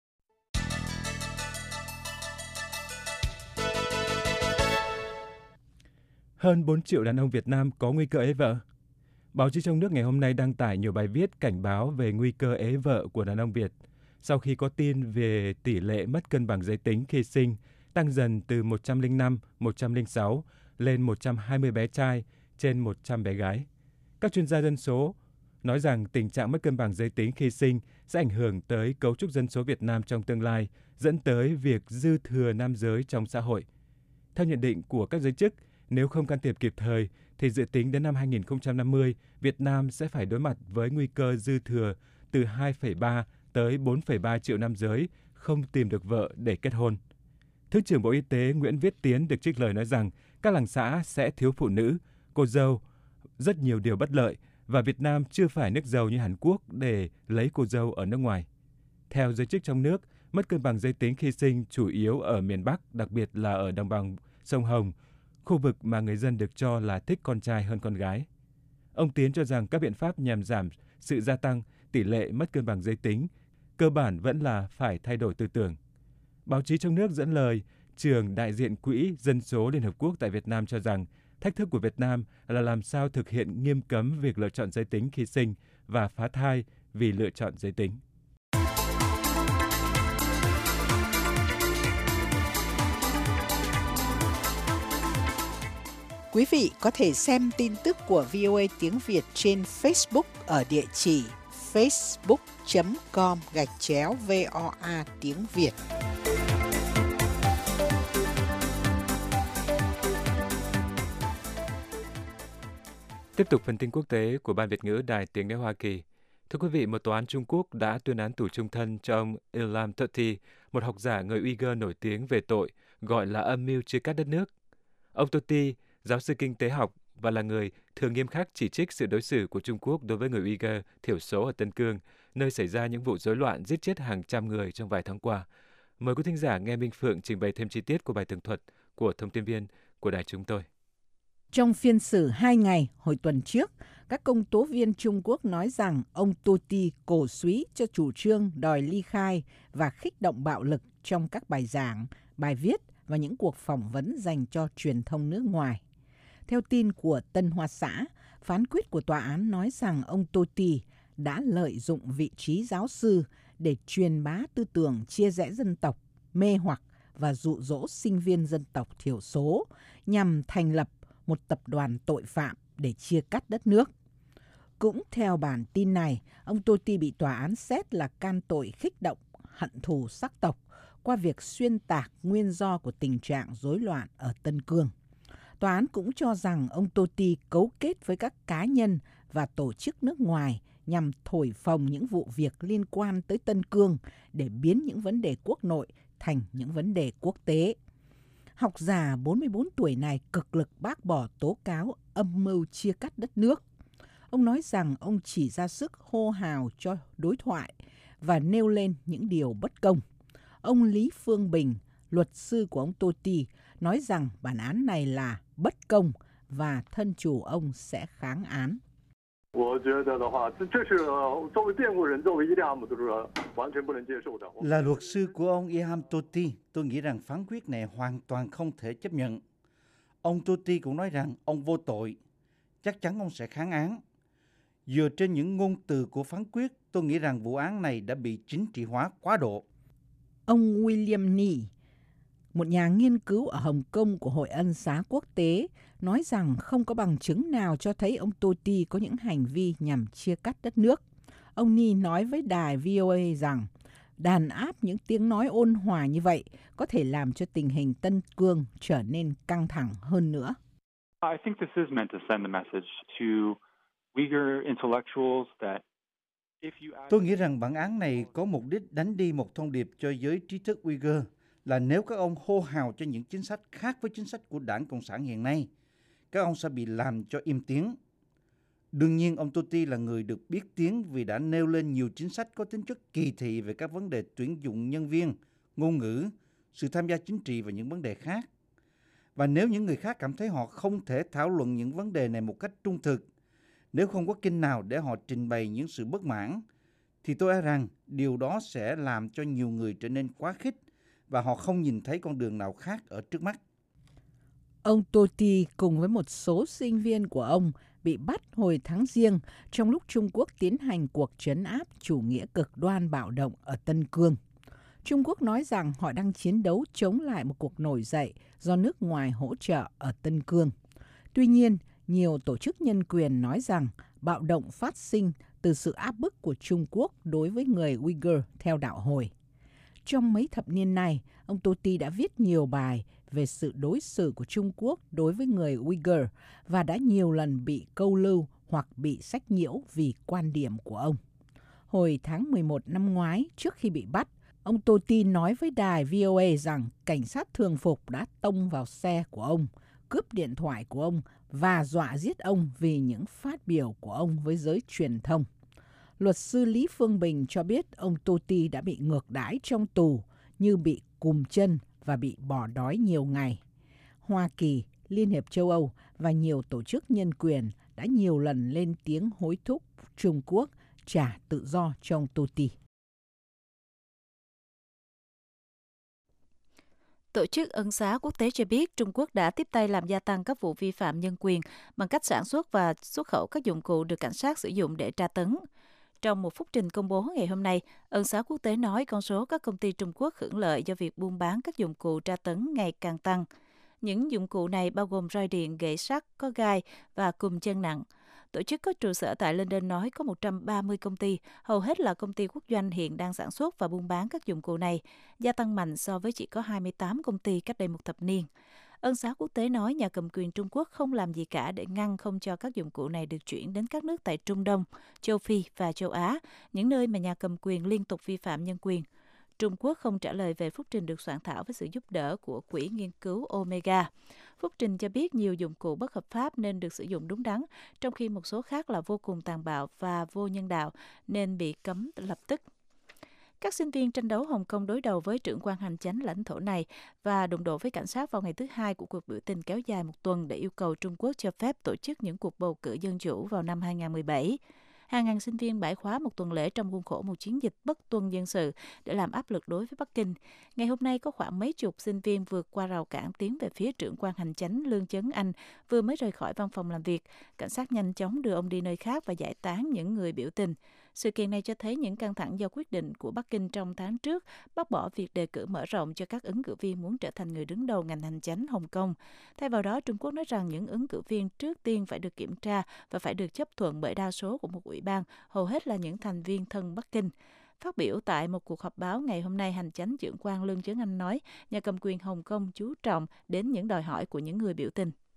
Hơn 4 triệu đàn ông Việt Nam có nguy cơ ế vợ. Báo chí trong nước ngày hôm nay đăng tải nhiều bài viết cảnh báo về nguy cơ ế vợ của đàn ông Việt sau khi có tin về tỷ lệ mất cân bằng giới tính khi sinh tăng dần từ 105, 106 lên 120 bé trai trên 100 bé gái. Các chuyên gia dân số nói rằng tình trạng mất cân bằng giới tính khi sinh sẽ ảnh hưởng tới cấu trúc dân số Việt Nam trong tương lai, dẫn tới việc dư thừa nam giới trong xã hội. Theo nhận định của các giới chức, nếu không can thiệp kịp thời, thì dự tính đến năm 2050, Việt Nam sẽ phải đối mặt với nguy cơ dư thừa từ 2,3 tới 4,3 triệu nam giới không tìm được vợ để kết hôn. Thứ trưởng Bộ Y tế Nguyễn Viết Tiến được trích lời nói rằng các làng xã sẽ thiếu phụ nữ, cô dâu, rất nhiều điều bất lợi và Việt Nam chưa phải nước giàu như Hàn Quốc để lấy cô dâu ở nước ngoài. Theo giới chức trong nước, mất cân bằng giới tính khi sinh chủ yếu ở miền Bắc, đặc biệt là ở đồng bằng sông Hồng, khu vực mà người dân được cho là thích con trai hơn con gái. Ông Tiến cho rằng các biện pháp nhằm giảm sự gia tăng tỷ lệ mất cân bằng giới tính cơ bản vẫn là phải thay đổi tư tưởng. Báo chí trong nước dẫn lời trưởng đại diện Quỹ Dân số Liên Hợp Quốc tại Việt Nam cho rằng thách thức của Việt Nam là làm sao thực hiện nghiêm cấm việc lựa chọn giới tính khi sinh và phá thai vì lựa chọn giới tính. Quý vị có thể xem tin tức của VOA tiếng Việt trên Facebook ở địa chỉ facebook.com/VOA tiếng Việt. Tiếp tục phần tin quốc tế của Ban Việt ngữ Đài Tiếng nói Hoa Kỳ. Thưa quý vị, một tòa án Trung Quốc đã tuyên án tù chung thân cho ông Ilham Tohti, một học giả người Uyghur nổi tiếng về tội gọi là âm mưu chia cắt đất nước. Ông Tohti, giáo sư kinh tế học và là người thường nghiêm khắc chỉ trích sự đối xử của Trung Quốc đối với người Uyghur thiểu số ở Tân Cương, nơi xảy ra những vụ rối loạn giết chết hàng trăm người trong vài tháng qua. Mời quý thính giả nghe Minh Phượng trình bày thêm chi tiết của bài tường thuật của thông tin viên của đài chúng tôi. Trong phiên xử 2 ngày hồi tuần trước, các công tố viên Trung Quốc nói rằng ông Tohti cổ súy cho chủ trương đòi ly khai và khích động bạo lực trong các bài giảng, bài viết và những cuộc phỏng vấn dành cho truyền thông nước ngoài. Theo tin của Tân Hoa Xã, phán quyết của tòa án nói rằng ông Tohti đã lợi dụng vị trí giáo sư để truyền bá tư tưởng chia rẽ dân tộc, mê hoặc và dụ dỗ sinh viên dân tộc thiểu số nhằm thành lập một tập đoàn tội phạm để chia cắt đất nước. Cũng theo bản tin này, ông Tohti bị tòa án xét là can tội khích động hận thù sắc tộc qua việc xuyên tạc nguyên do của tình trạng rối loạn ở Tân Cương. Tòa án cũng cho rằng ông Tohti cấu kết với các cá nhân và tổ chức nước ngoài nhằm thổi phồng những vụ việc liên quan tới Tân Cương để biến những vấn đề quốc nội thành những vấn đề quốc tế. Học giả 44 tuổi này cực lực bác bỏ tố cáo âm mưu chia cắt đất nước. Ông nói rằng ông chỉ ra sức hô hào cho đối thoại và nêu lên những điều bất công. Ông Lý Phương Bình, luật sư của ông Tohti, nói rằng bản án này là bất công và thân chủ ông sẽ kháng án. Là luật sư của ông Ilham Tohti, tôi nghĩ rằng phán quyết này hoàn toàn không thể chấp nhận. Ông Tohti cũng nói rằng ông vô tội, chắc chắn ông sẽ kháng án. Dựa trên những ngôn từ của phán quyết, tôi nghĩ rằng vụ án này đã bị chính trị hóa quá độ. Ông William Nee, một nhà nghiên cứu ở Hồng Kông của Hội Ân xá Quốc tế, nói rằng không có bằng chứng nào cho thấy ông Tohti có những hành vi nhằm chia cắt đất nước. Ông Nee nói với đài VOA rằng đàn áp những tiếng nói ôn hòa như vậy có thể làm cho tình hình Tân Cương trở nên căng thẳng hơn nữa. I think this is meant to send the message to Uyghur intellectuals that tôi nghĩ rằng bản án này có mục đích đánh đi một thông điệp cho giới trí thức Uyghur là nếu các ông hô hào cho những chính sách khác với chính sách của Đảng Cộng sản hiện nay, các ông sẽ bị làm cho im tiếng. Đương nhiên, ông Tohti là người được biết tiếng vì đã nêu lên nhiều chính sách có tính chất kỳ thị về các vấn đề tuyển dụng nhân viên, ngôn ngữ, sự tham gia chính trị và những vấn đề khác. Và nếu những người khác cảm thấy họ không thể thảo luận những vấn đề này một cách trung thực, nếu không có kênh nào để họ trình bày những sự bất mãn, thì tôi e rằng điều đó sẽ làm cho nhiều người trở nên quá khích và họ không nhìn thấy con đường nào khác ở trước mắt. Ông Tohti cùng với một số sinh viên của ông bị bắt hồi tháng Giêng trong lúc Trung Quốc tiến hành cuộc trấn áp chủ nghĩa cực đoan bạo động ở Tân Cương. Trung Quốc nói rằng họ đang chiến đấu chống lại một cuộc nổi dậy do nước ngoài hỗ trợ ở Tân Cương. Tuy nhiên, nhiều tổ chức nhân quyền nói rằng bạo động phát sinh từ sự áp bức của Trung Quốc đối với người Uyghur theo đạo Hồi. Trong mấy thập niên này, ông Tohti đã viết nhiều bài về sự đối xử của Trung Quốc đối với người Uyghur và đã nhiều lần bị câu lưu hoặc bị sách nhiễu vì quan điểm của ông. Hồi tháng 11 năm ngoái, trước khi bị bắt, ông Tohti nói với đài VOA rằng cảnh sát thường phục đã tông vào xe của ông, cướp điện thoại của ông và dọa giết ông vì những phát biểu của ông với giới truyền thông. Luật sư Lý Phương Bình cho biết ông Tohti đã bị ngược đãi trong tù như bị cùm chân và bị bỏ đói nhiều ngày. Hoa Kỳ, Liên hiệp châu Âu và nhiều tổ chức nhân quyền đã nhiều lần lên tiếng hối thúc Trung Quốc trả tự do cho ông Tohti. Tổ chức Ân xá Quốc tế cho biết Trung Quốc đã tiếp tay làm gia tăng các vụ vi phạm nhân quyền bằng cách sản xuất và xuất khẩu các dụng cụ được cảnh sát sử dụng để tra tấn. Trong một phúc trình công bố ngày hôm nay, Ân xá Quốc tế nói con số các công ty Trung Quốc hưởng lợi do việc buôn bán các dụng cụ tra tấn ngày càng tăng. Những dụng cụ này bao gồm roi điện, gậy sắt, có gai và cùm chân nặng. Tổ chức có trụ sở tại London nói có 130 công ty, hầu hết là công ty quốc doanh hiện đang sản xuất và buôn bán các dụng cụ này, gia tăng mạnh so với chỉ có 28 công ty cách đây một thập niên. Ân xá Quốc tế nói nhà cầm quyền Trung Quốc không làm gì cả để ngăn không cho các dụng cụ này được chuyển đến các nước tại Trung Đông, châu Phi và châu Á, những nơi mà nhà cầm quyền liên tục vi phạm nhân quyền. Trung Quốc không trả lời về phúc trình được soạn thảo với sự giúp đỡ của Quỹ nghiên cứu Omega. Phúc trình cho biết nhiều dụng cụ bất hợp pháp nên được sử dụng đúng đắn, trong khi một số khác là vô cùng tàn bạo và vô nhân đạo nên bị cấm lập tức. Các sinh viên tranh đấu Hồng Kông đối đầu với trưởng quan hành chánh lãnh thổ này và đụng độ với cảnh sát vào ngày thứ Hai của cuộc biểu tình kéo dài một tuần để yêu cầu Trung Quốc cho phép tổ chức những cuộc bầu cử dân chủ vào năm 2017. Hàng ngàn sinh viên bãi khóa một tuần lễ trong khuôn khổ một chiến dịch bất tuân dân sự để làm áp lực đối với Bắc Kinh. Ngày hôm nay có khoảng mấy chục sinh viên vượt qua rào cản tiến về phía trưởng quan hành chánh Lương Chấn Anh vừa mới rời khỏi văn phòng làm việc. Cảnh sát nhanh chóng đưa ông đi nơi khác và giải tán những người biểu tình. Sự kiện này cho thấy những căng thẳng do quyết định của Bắc Kinh trong tháng trước bác bỏ việc đề cử mở rộng cho các ứng cử viên muốn trở thành người đứng đầu ngành hành chánh Hồng Kông. Thay vào đó, Trung Quốc nói rằng những ứng cử viên trước tiên phải được kiểm tra và phải được chấp thuận bởi đa số của một ủy ban, hầu hết là những thành viên thân Bắc Kinh. Phát biểu tại một cuộc họp báo ngày hôm nay, hành chánh trưởng quan Lương Chấn Anh nói nhà cầm quyền Hồng Kông chú trọng đến những đòi hỏi của những người biểu tình.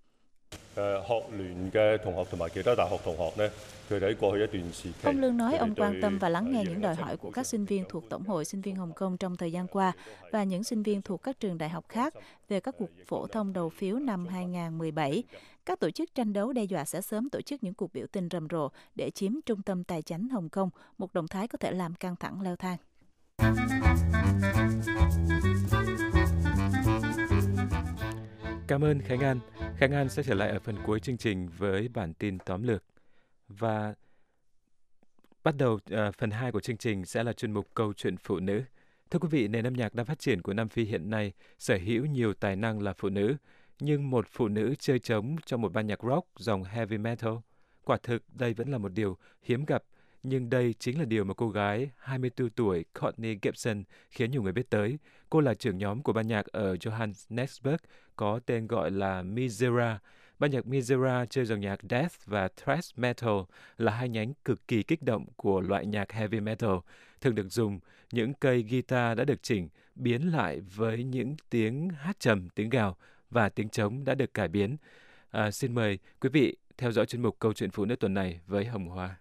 Ông Lương nói ông quan tâm và lắng nghe những đòi hỏi của các sinh viên thuộc Tổng hội Sinh viên Hồng Kông trong thời gian qua và những sinh viên thuộc các trường đại học khác về các cuộc phổ thông đầu phiếu năm 2017. Các tổ chức tranh đấu đe dọa sẽ sớm tổ chức những cuộc biểu tình rầm rộ để chiếm trung tâm tài chánh Hồng Kông, một động thái có thể làm căng thẳng leo thang. Cảm ơn Khánh An. Khánh An sẽ trở lại ở phần cuối chương trình với bản tin tóm lược. Và bắt đầu phần 2 của chương trình sẽ là chuyên mục Câu chuyện phụ nữ. Thưa quý vị, nền âm nhạc đang phát triển của Nam Phi hiện nay sở hữu nhiều tài năng là phụ nữ, nhưng một phụ nữ chơi trống trong một ban nhạc rock dòng heavy metal. Quả thực đây vẫn là một điều hiếm gặp, nhưng đây chính là điều mà cô gái 24 tuổi Courtney Gibson khiến nhiều người biết tới. Cô là trưởng nhóm của ban nhạc ở Johannesburg có tên gọi là Misera. Ban nhạc Misera chơi dòng nhạc death và thrash metal là hai nhánh cực kỳ kích động của loại nhạc heavy metal, thường được dùng những cây guitar đã được chỉnh biến lại với những tiếng hát trầm, tiếng gào và tiếng trống đã được cải biến. Xin mời quý vị theo dõi chuyên mục Câu chuyện phụ nữ tuần này với Hồng Hoa.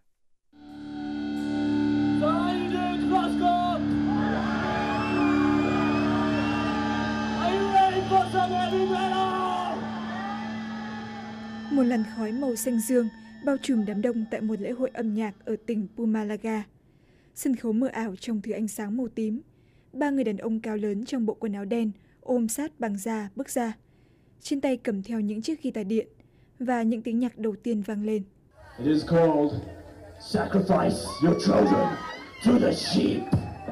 Một làn khói màu xanh dương bao trùm đám đông tại một lễ hội âm nhạc ở tỉnh Mpumalanga. Sân khấu mờ ảo trong thứ ánh sáng màu tím. 3 người đàn ông cao lớn trong bộ quần áo đen ôm sát bằng da bước ra. Trên tay cầm theo những chiếc guitar điện và những tiếng nhạc đầu tiên vang lên. It is called Sacrifice your children to the sheep.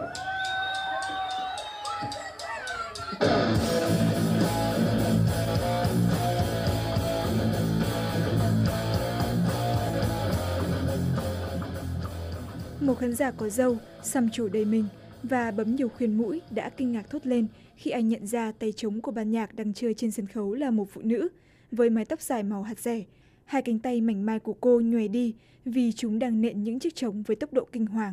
Một khán giả có râu, xăm trổ đầy mình và bấm nhiều khuyên mũi đã kinh ngạc thốt lên khi anh nhận ra tay trống của ban nhạc đang chơi trên sân khấu là một phụ nữ với mái tóc dài màu hạt dẻ. Hai cánh tay mảnh mai của cô nhoài đi vì chúng đang nện những chiếc trống với tốc độ kinh hoàng.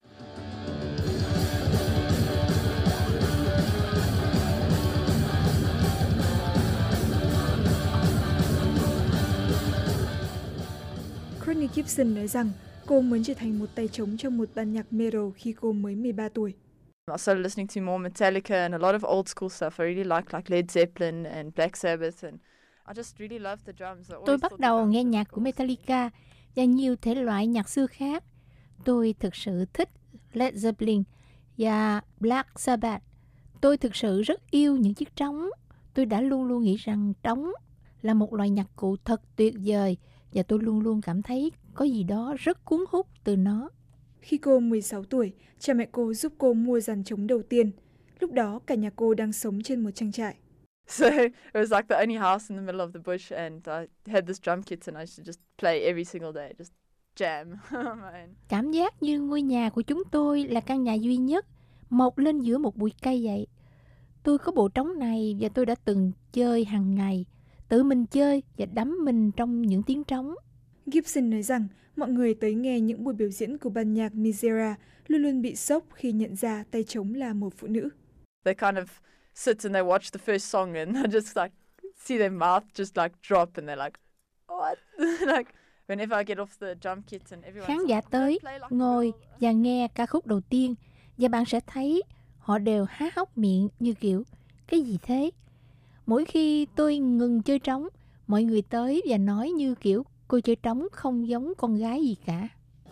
Courtney Gibson nói rằng cô muốn trở thành một tay trống trong một ban nhạc metal khi cô mới 13 tuổi. I started listening to more Metallica and a lot of old school stuff. I really like Led Zeppelin and Black Sabbath and I just really loved the drums. Tôi bắt đầu nghe nhạc của Metallica và nhiều thể loại nhạc xưa khác. Tôi thực sự thích Led Zeppelin và Black Sabbath. Tôi thực sự rất yêu những chiếc trống. Tôi đã luôn luôn nghĩ rằng trống là một loại nhạc cụ thật tuyệt vời và tôi luôn luôn cảm thấy có gì đó rất cuốn hút từ nó. Khi cô 16 tuổi, cha mẹ cô giúp cô mua dàn trống đầu tiên. Lúc đó cả nhà cô đang sống trên một trang trại. So it was like the only house in the middle of the bush and I had this drum kit and I used to just play every single day, just jam. Cảm giác như ngôi nhà của chúng tôi là căn nhà duy nhất, mọc lên giữa một bụi cây vậy. Tôi có bộ trống này và tôi đã từng chơi hàng ngày, tự mình chơi và đắm mình trong những tiếng trống. Gibson nói rằng mọi người tới nghe những buổi biểu diễn của ban nhạc Misera luôn luôn bị sốc khi nhận ra tay trống là một phụ nữ. They kind of sit and they watch the first song and I just like see their mouth just like drop and they're like what? Like whenever I get off the drum kit and everyone. Khán giả tới ngồi và nghe ca khúc đầu tiên và bạn sẽ thấy họ đều há hốc miệng như kiểu cái gì thế? Mỗi khi tôi ngừng chơi trống, mọi người tới và nói như kiểu cô chơi trống không giống con gái gì cả.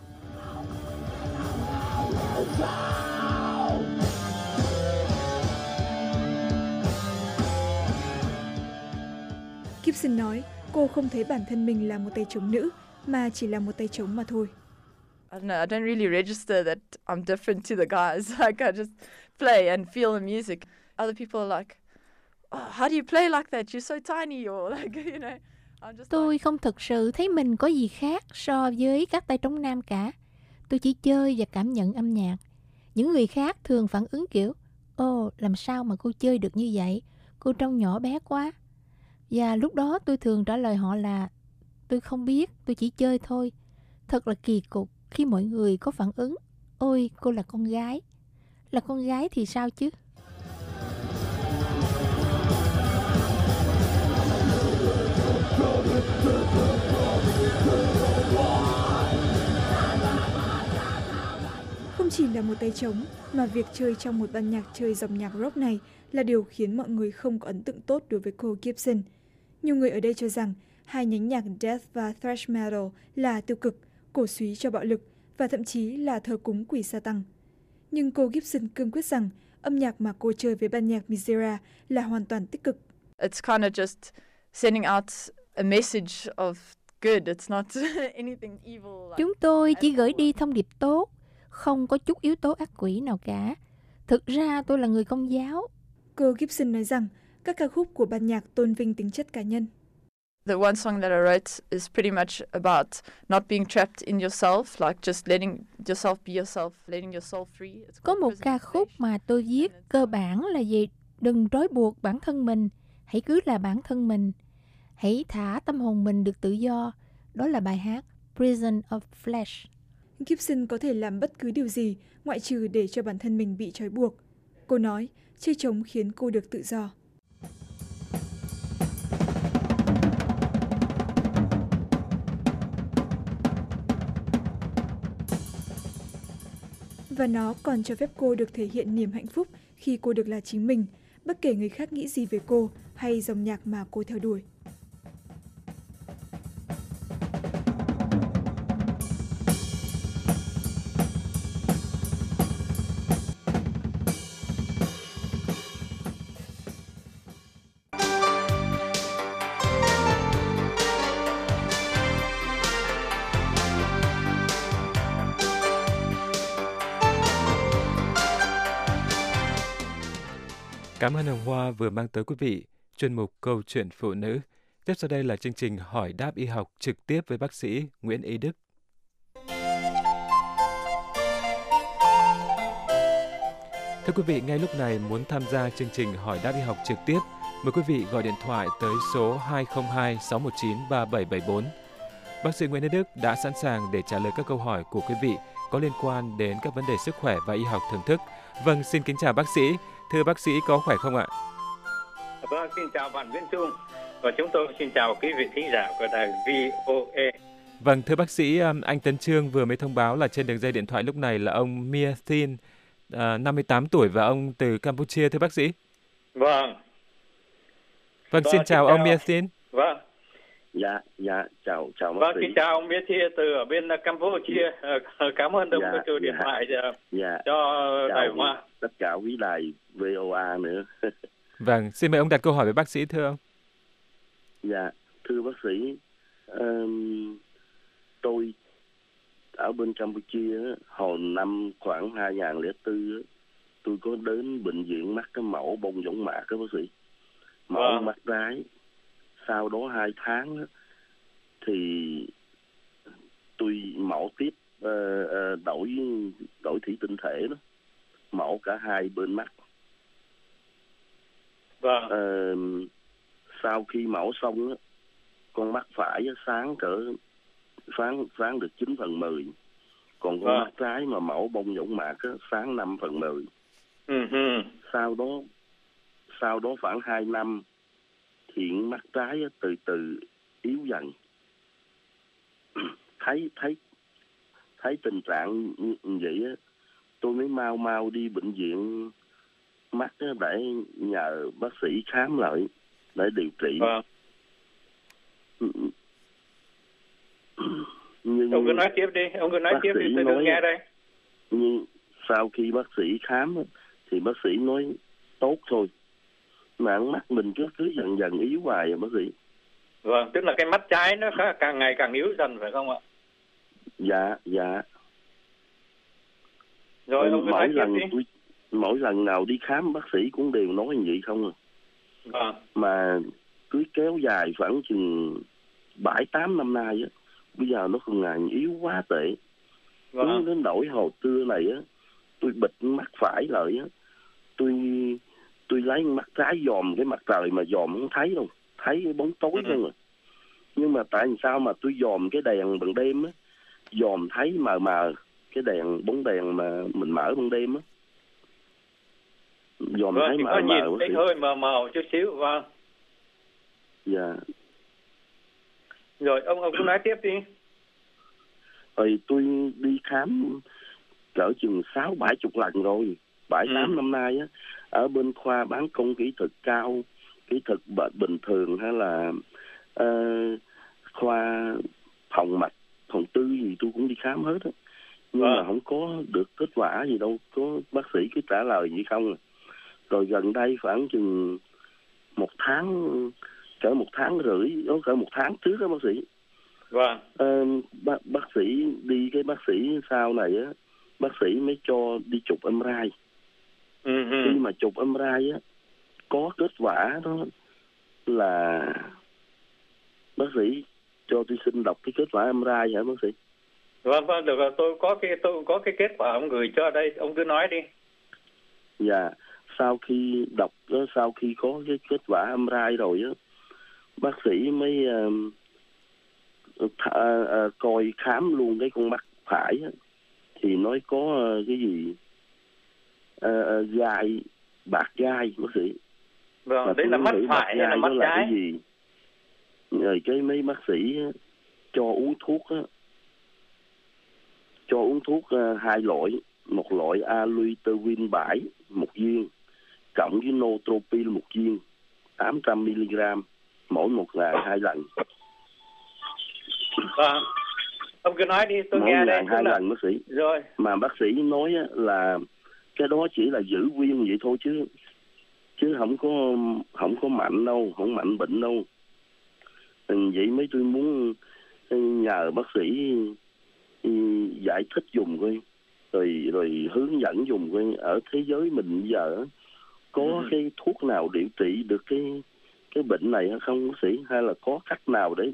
Gibson nói cô không thấy bản thân mình là một tay trống nữ mà chỉ là một tay trống mà thôi. I don't know, I don't really register that I'm different to the guys. Like I just play and feel the music. Other people are like, oh, how do you play like that? You're so tiny or like, you know. Tôi không thực sự thấy mình có gì khác so với các tay trống nam cả. Tôi chỉ chơi và cảm nhận âm nhạc. Những người khác thường phản ứng kiểu, làm sao mà cô chơi được như vậy? Cô trông nhỏ bé quá. Và lúc đó tôi thường trả lời họ là, tôi không biết, tôi chỉ chơi thôi. Thật là kỳ cục khi mọi người có phản ứng, ôi cô là con gái. Là con gái thì sao chứ? Không chỉ là một tay trống, mà việc chơi trong một ban nhạc chơi dòng nhạc rock này là điều khiến mọi người không có ấn tượng tốt đối với cô Gibson. Nhiều người ở đây cho rằng hai nhánh nhạc death và thrash metal là tiêu cực, cổ súy cho bạo lực và thậm chí là thờ cúng quỷ Satan. Nhưng cô Gibson cương quyết rằng âm nhạc mà cô chơi với ban nhạc Misera là hoàn toàn tích cực. It's kind of just sending out a message of good. It's not anything evil. Chúng tôi chỉ gửi đi thông điệp tốt, không có chút yếu tố ác quỷ nào cả. Thực ra tôi là người Công giáo. Cô Gibson nói rằng các ca khúc của ban nhạc tôn vinh tính chất cá nhân. The one song that I wrote is pretty much about not being trapped in yourself, like just letting yourself be yourself, letting your soul free. Có một ca khúc mà tôi viết cơ bản là gì? Đừng trói buộc bản thân mình, hãy cứ là bản thân mình. Hãy thả tâm hồn mình được tự do. Đó là bài hát Prison of Flesh. Gibson có thể làm bất cứ điều gì ngoại trừ để cho bản thân mình bị trói buộc. Cô nói, chơi trống khiến cô được tự do. Và nó còn cho phép cô được thể hiện niềm hạnh phúc khi cô được là chính mình, bất kể người khác nghĩ gì về cô hay dòng nhạc mà cô theo đuổi. Cảm ơn Hồng Hoa vừa mang tới quý vị chuyên mục Câu chuyện phụ nữ. Tiếp sau đây là chương trình hỏi đáp y học trực tiếp với bác sĩ Nguyễn Ý Đức. Thưa quý vị, ngay lúc này muốn tham gia chương trình hỏi đáp y học trực tiếp, mời quý vị gọi điện thoại tới số 202 619 3774. Bác sĩ Nguyễn Ý Đức đã sẵn sàng để trả lời các câu hỏi của quý vị có liên quan đến các vấn đề sức khỏe và y học thưởng thức. Vâng, xin kính chào bác sĩ. Thưa bác sĩ, có khỏe không ạ? Vâng, xin chào bạn Viễn Trung và chúng tôi xin chào quý vị thính giả của đài VOA. Vâng, thưa bác sĩ, anh Tấn Trương vừa mới thông báo là trên đường dây điện thoại lúc này là ông Mia Thin, 58 tuổi và ông từ Campuchia, thưa bác sĩ. Vâng. Vâng, xin chào ông Mia Thin. Vâng. Dạ, chào bác vâng, sĩ. xin chào ông Mia Thin từ ở bên Campuchia. Cảm ơn ông đã điện thoại cho đài Hoa. Tất cả quý đài VOA nữa. Vâng, xin mời ông đặt câu hỏi với bác sĩ thưa ông. Dạ, thưa bác sĩ, tôi ở bên Campuchia, hồi năm khoảng 2004, tôi có đến bệnh viện mắc cái mẫu bông võng mạc đó bác sĩ. Mẫu mắt trái. Sau đó 2 tháng thì tôi mẫu tiếp đổi thủy tinh thể đó. Mẫu cả hai bên mắt. Vâng. Sau khi mẫu xong, con mắt phải sáng sáng được 9/10. Còn con mắt trái mà mẫu bông võng mạc sáng 5/10. Sau đó khoảng 2 năm thì mắt trái từ từ yếu dần. thấy tình trạng như vậy á, tôi mới mau đi bệnh viện mắt để nhờ bác sĩ khám lại để điều trị. Nhưng ông cứ nói tiếp đi, tôi được nghe đây. Nhưng sau khi bác sĩ khám thì bác sĩ nói tốt thôi, mà mắt mình cứ dần yếu hoài bác sĩ. Vâng, tức là cái mắt trái nó càng ngày càng yếu dần phải không ạ? Dạ. Rồi ông cứ nói tiếp đi. Mỗi lần nào đi khám bác sĩ cũng đều nói như vậy không à. Vâng. Mà cứ kéo dài khoảng chừng 7-8 năm nay á, bây giờ nó không ngàn yếu quá tệ. Vâng. Đến đổi hồi trưa này á, tôi bịt mắt phải lại á, tôi lấy mắt trái dòm cái mặt trời mà dòm không thấy đâu, thấy cái bóng tối thôi mà. Nhưng mà tại sao mà tôi dòm cái đèn ban đêm á, dòm thấy mờ cái bóng đèn mà mình mở ban đêm á, dòm thấy mờ nhìn thấy hơi mờ chút xíu. Vâng. Dạ. Rồi ông cứ nói tiếp đi. Rồi tôi đi khám cỡ chừng 6-7 lần rồi, 7-8 năm nay á, ở bên khoa bán công kỹ thuật cao, kỹ thuật bệnh bình thường hay là khoa phòng mạch, phòng tư gì tôi cũng đi khám hết á, nhưng mà không có được kết quả gì đâu, có bác sĩ cứ trả lời gì không. Rồi gần đây khoảng chừng cỡ 1 tháng rưỡi, cỡ 1 tháng trước đó bác sĩ. Bác sĩ đi, cái bác sĩ sau này á, bác sĩ mới cho đi chụp MRI. Khi mà chụp MRI á, có kết quả đó là bác sĩ cho tôi xin đọc cái kết quả MRI hả bác sĩ? Vâng, được rồi, tôi có cái kết quả ông gửi cho đây, ông cứ nói đi. Dạ, sau khi đọc đó, sau khi có cái kết quả MRI rồi á, bác sĩ mới coi khám luôn cái con mắt phải á, thì nói có cái gì gai, bạc gai bác sĩ. Vâng, đấy là mắt phải hay là mắt trái? Cái gì? Rồi cái mấy bác sĩ cho uống thuốc á, cho uống thuốc 2 loại, một loại Aluitavin 7 1 viên, cộng với Notropil 1 viên, 800 mg mỗi 1 ngày 2 lần. Vâng, ông cứ nói đi, tôi mỗi nghe đây. 2 lần bác sĩ. Rồi. Mà bác sĩ nói là cái đó chỉ là giữ viêm vậy thôi chứ không có mạnh đâu, không mạnh bệnh đâu. Vậy mấy tôi muốn nhờ bác sĩ giải thích dùng coi, rồi hướng dẫn dùng coi, ở thế giới mình giờ có cái thuốc nào điều trị được cái bệnh này hay không bác sĩ, hay là có cách nào để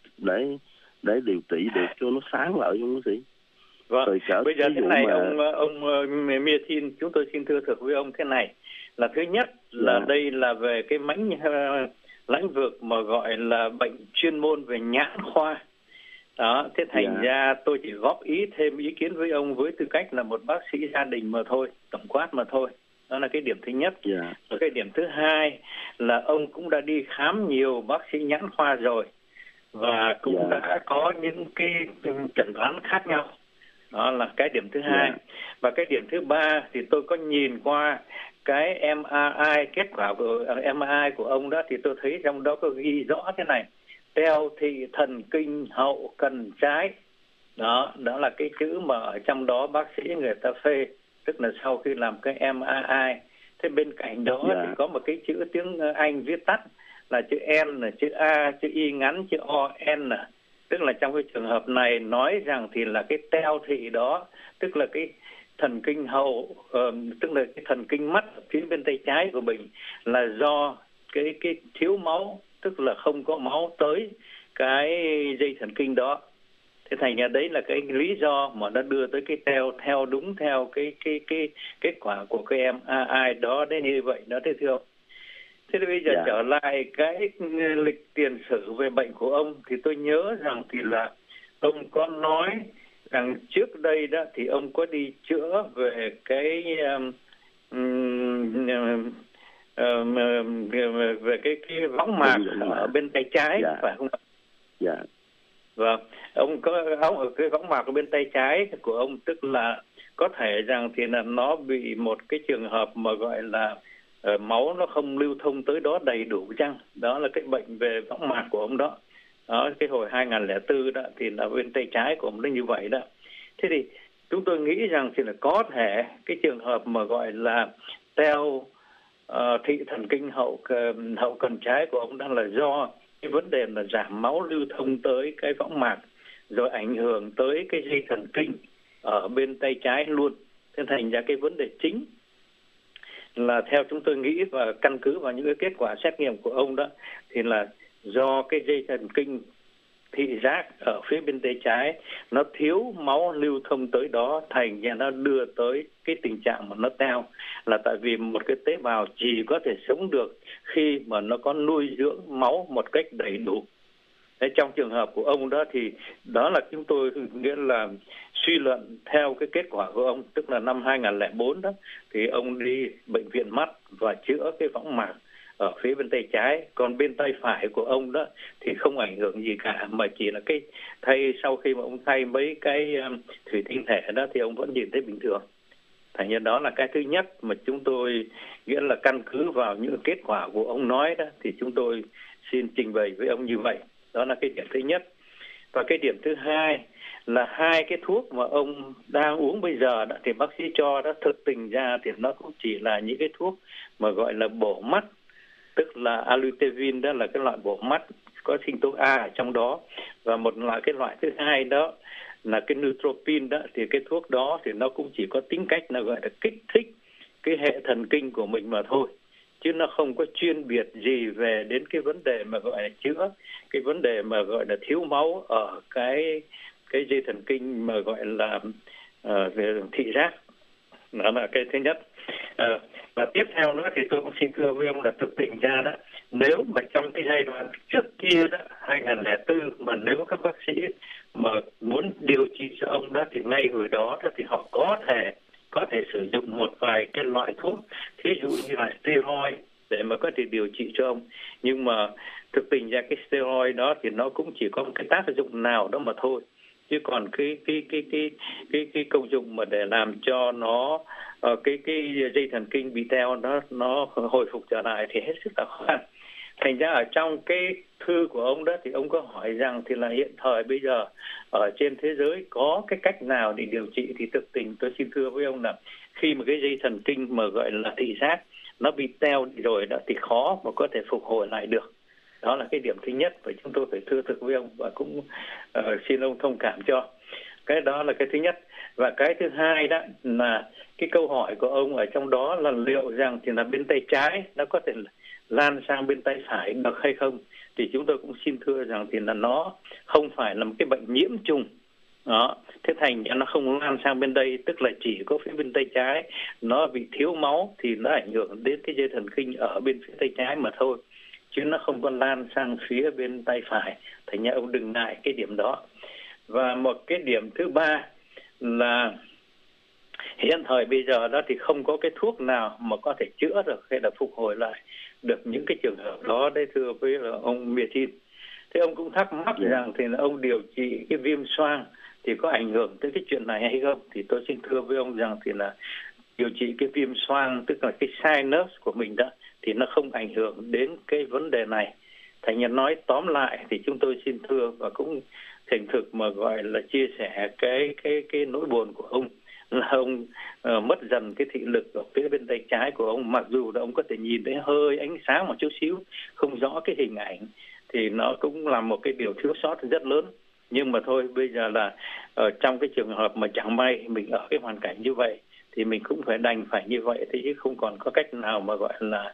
điều trị được cho nó sáng lại không bác sĩ? Vâng. Bây giờ thế này ông Mia-Thin, chúng tôi xin thưa thật với ông thế này, là thứ nhất là đây là về cái lĩnh vực mà gọi là bệnh chuyên môn về nhãn khoa. Đó, thế thành ra tôi chỉ góp ý thêm ý kiến với ông với tư cách là một bác sĩ gia đình mà thôi, tổng quát mà thôi. Đó là cái điểm thứ nhất. Và cái điểm thứ hai là ông cũng đã đi khám nhiều bác sĩ nhãn khoa rồi và cũng đã có những cái chẩn đoán khác nhau. Đó là cái điểm thứ hai. Và cái điểm thứ ba thì tôi có nhìn qua cái MRI, kết quả của MRI của ông đó, thì tôi thấy trong đó có ghi rõ thế này: teo thị thần kinh hậu cần trái. Đó là cái chữ mà ở trong đó bác sĩ người ta phê, tức là sau khi làm cái MRI. Thế bên cạnh đó thì có một cái chữ tiếng Anh viết tắt là chữ N, chữ A, chữ Y ngắn, chữ O, N. Tức là trong cái trường hợp này nói rằng thì là cái teo thị đó, tức là cái thần kinh hậu, tức là cái thần kinh mắt phía bên tay trái của mình là do cái thiếu máu, tức là không có máu tới cái dây thần kinh đó. Thế thành ra đấy là cái lý do mà nó đưa tới cái theo đúng theo cái kết quả của cái MRI đó, đấy như vậy đó, thế thưa ông. Thế thì bây giờ trở lại cái lịch tiền sử về bệnh của ông thì tôi nhớ rằng thì là ông có nói rằng trước đây đó thì ông có đi chữa về cái về cái võng mạc ở bên tay trái, phải không ạ? Dạ. Vâng, ông ở cái võng mạc ở bên tay trái của ông, tức là có thể rằng thì là nó bị một cái trường hợp mà gọi là máu nó không lưu thông tới đó đầy đủ chăng? Đó là cái bệnh về võng mạc của ông đó. Đó, cái hồi 2004 đó thì là bên tay trái của ông nó như vậy đó. Thế thì chúng tôi nghĩ rằng thì là có thể cái trường hợp mà gọi là teo thị thần kinh hậu cần trái của ông đang là do cái vấn đề là giảm máu lưu thông tới cái võng mạc, rồi ảnh hưởng tới cái dây thần kinh ở bên tay trái luôn. Thế thành ra cái vấn đề chính là theo chúng tôi nghĩ và căn cứ vào những cái kết quả xét nghiệm của ông đó thì là do cái dây thần kinh thị giác ở phía bên tay trái nó thiếu máu lưu thông tới đó, thành ra nó đưa tới cái tình trạng mà nó teo, là tại vì một cái tế bào chỉ có thể sống được khi mà nó có nuôi dưỡng máu một cách đầy đủ. Thế trong trường hợp của ông đó thì đó là chúng tôi nghĩa là suy luận theo cái kết quả của ông, tức là năm 2004 đó thì ông đi bệnh viện mắt và chữa cái võng mạc ở phía bên tay trái, còn bên tay phải của ông đó thì không ảnh hưởng gì cả, mà chỉ là cái sau khi mà ông thay mấy cái thủy tinh thể đó thì ông vẫn nhìn thấy bình thường. Thành ra đó là cái thứ nhất mà chúng tôi nghĩa là căn cứ vào những kết quả của ông nói đó thì chúng tôi xin trình bày với ông như vậy. Đó là cái điểm thứ nhất. Và cái điểm thứ hai là hai cái thuốc mà ông đang uống bây giờ đó thì bác sĩ cho đó, thực tình ra thì nó cũng chỉ là những cái thuốc mà gọi là bổ mắt, tức là alutevin, đó là cái loại bổ mắt có sinh tố A ở trong đó, và một loại cái loại thứ hai đó là cái neutropin đó, thì cái thuốc đó thì nó cũng chỉ có tính cách là gọi là kích thích cái hệ thần kinh của mình mà thôi, chứ nó không có chuyên biệt gì về đến cái vấn đề mà gọi là chữa cái vấn đề mà gọi là thiếu máu ở cái dây thần kinh mà gọi là về thị giác. Đó là cái thứ nhất. Và tiếp theo nữa thì tôi cũng xin thưa với ông là thực tình ra đó, nếu mà trong cái giai đoạn trước kia đó 2004 mà nếu các bác sĩ mà muốn điều trị cho ông đó thì ngay hồi đó thì họ có thể sử dụng một vài cái loại thuốc, thí dụ như là steroid để mà có thể điều trị cho ông. Nhưng mà thực tình ra cái steroid đó thì nó cũng chỉ có một cái tác dụng nào đó mà thôi, chứ còn cái công dụng mà để làm cho nó cái dây thần kinh bị teo nó hồi phục trở lại thì hết sức là khó khăn. Thành ra ở trong cái thư của ông đó thì ông có hỏi rằng thì là hiện thời bây giờ ở trên thế giới có cái cách nào để điều trị, thì thực tình tôi xin thưa với ông là khi mà cái dây thần kinh mà gọi là thị giác nó bị teo đi rồi đó thì khó mà có thể phục hồi lại được. Đó là cái điểm thứ nhất và chúng tôi phải thưa thực với ông và cũng xin ông thông cảm cho. Cái đó là cái thứ nhất. Và cái thứ hai đó là cái câu hỏi của ông ở trong đó là liệu rằng thì là bên tay trái nó có thể lan sang bên tay phải được hay không, thì chúng tôi cũng xin thưa rằng thì là nó không phải là một cái bệnh nhiễm trùng đó, thế thành ra nó không lan sang bên đây, tức là chỉ có phía bên tay trái nó bị thiếu máu thì nó ảnh hưởng đến cái dây thần kinh ở bên phía tay trái mà thôi, chứ nó không có lan sang phía bên tay phải. Thành ra ông đừng ngại cái điểm đó. Và một cái điểm thứ ba là hiện thời bây giờ đó thì không có cái thuốc nào mà có thể chữa được hay là phục hồi lại được những cái trường hợp đó đấy, thưa với là ông Mietin. Thế ông cũng thắc mắc rằng thì là ông điều trị cái viêm xoang thì có ảnh hưởng tới cái chuyện này hay không, thì tôi xin thưa với ông rằng thì là điều trị cái viêm xoang, tức là cái sinus của mình đó, thì nó không ảnh hưởng đến cái vấn đề này. Thành ra nói tóm lại thì chúng tôi xin thưa và cũng thành thực mà gọi là chia sẻ cái nỗi buồn của ông là ông mất dần cái thị lực ở phía bên tay trái của ông, mặc dù là ông có thể nhìn thấy hơi ánh sáng một chút xíu, không rõ cái hình ảnh, thì nó cũng là một cái điều thiếu sót rất lớn. Nhưng mà thôi, bây giờ là ở trong cái trường hợp mà chẳng may mình ở cái hoàn cảnh như vậy thì mình cũng phải đành phải như vậy, thì chứ không còn có cách nào mà gọi là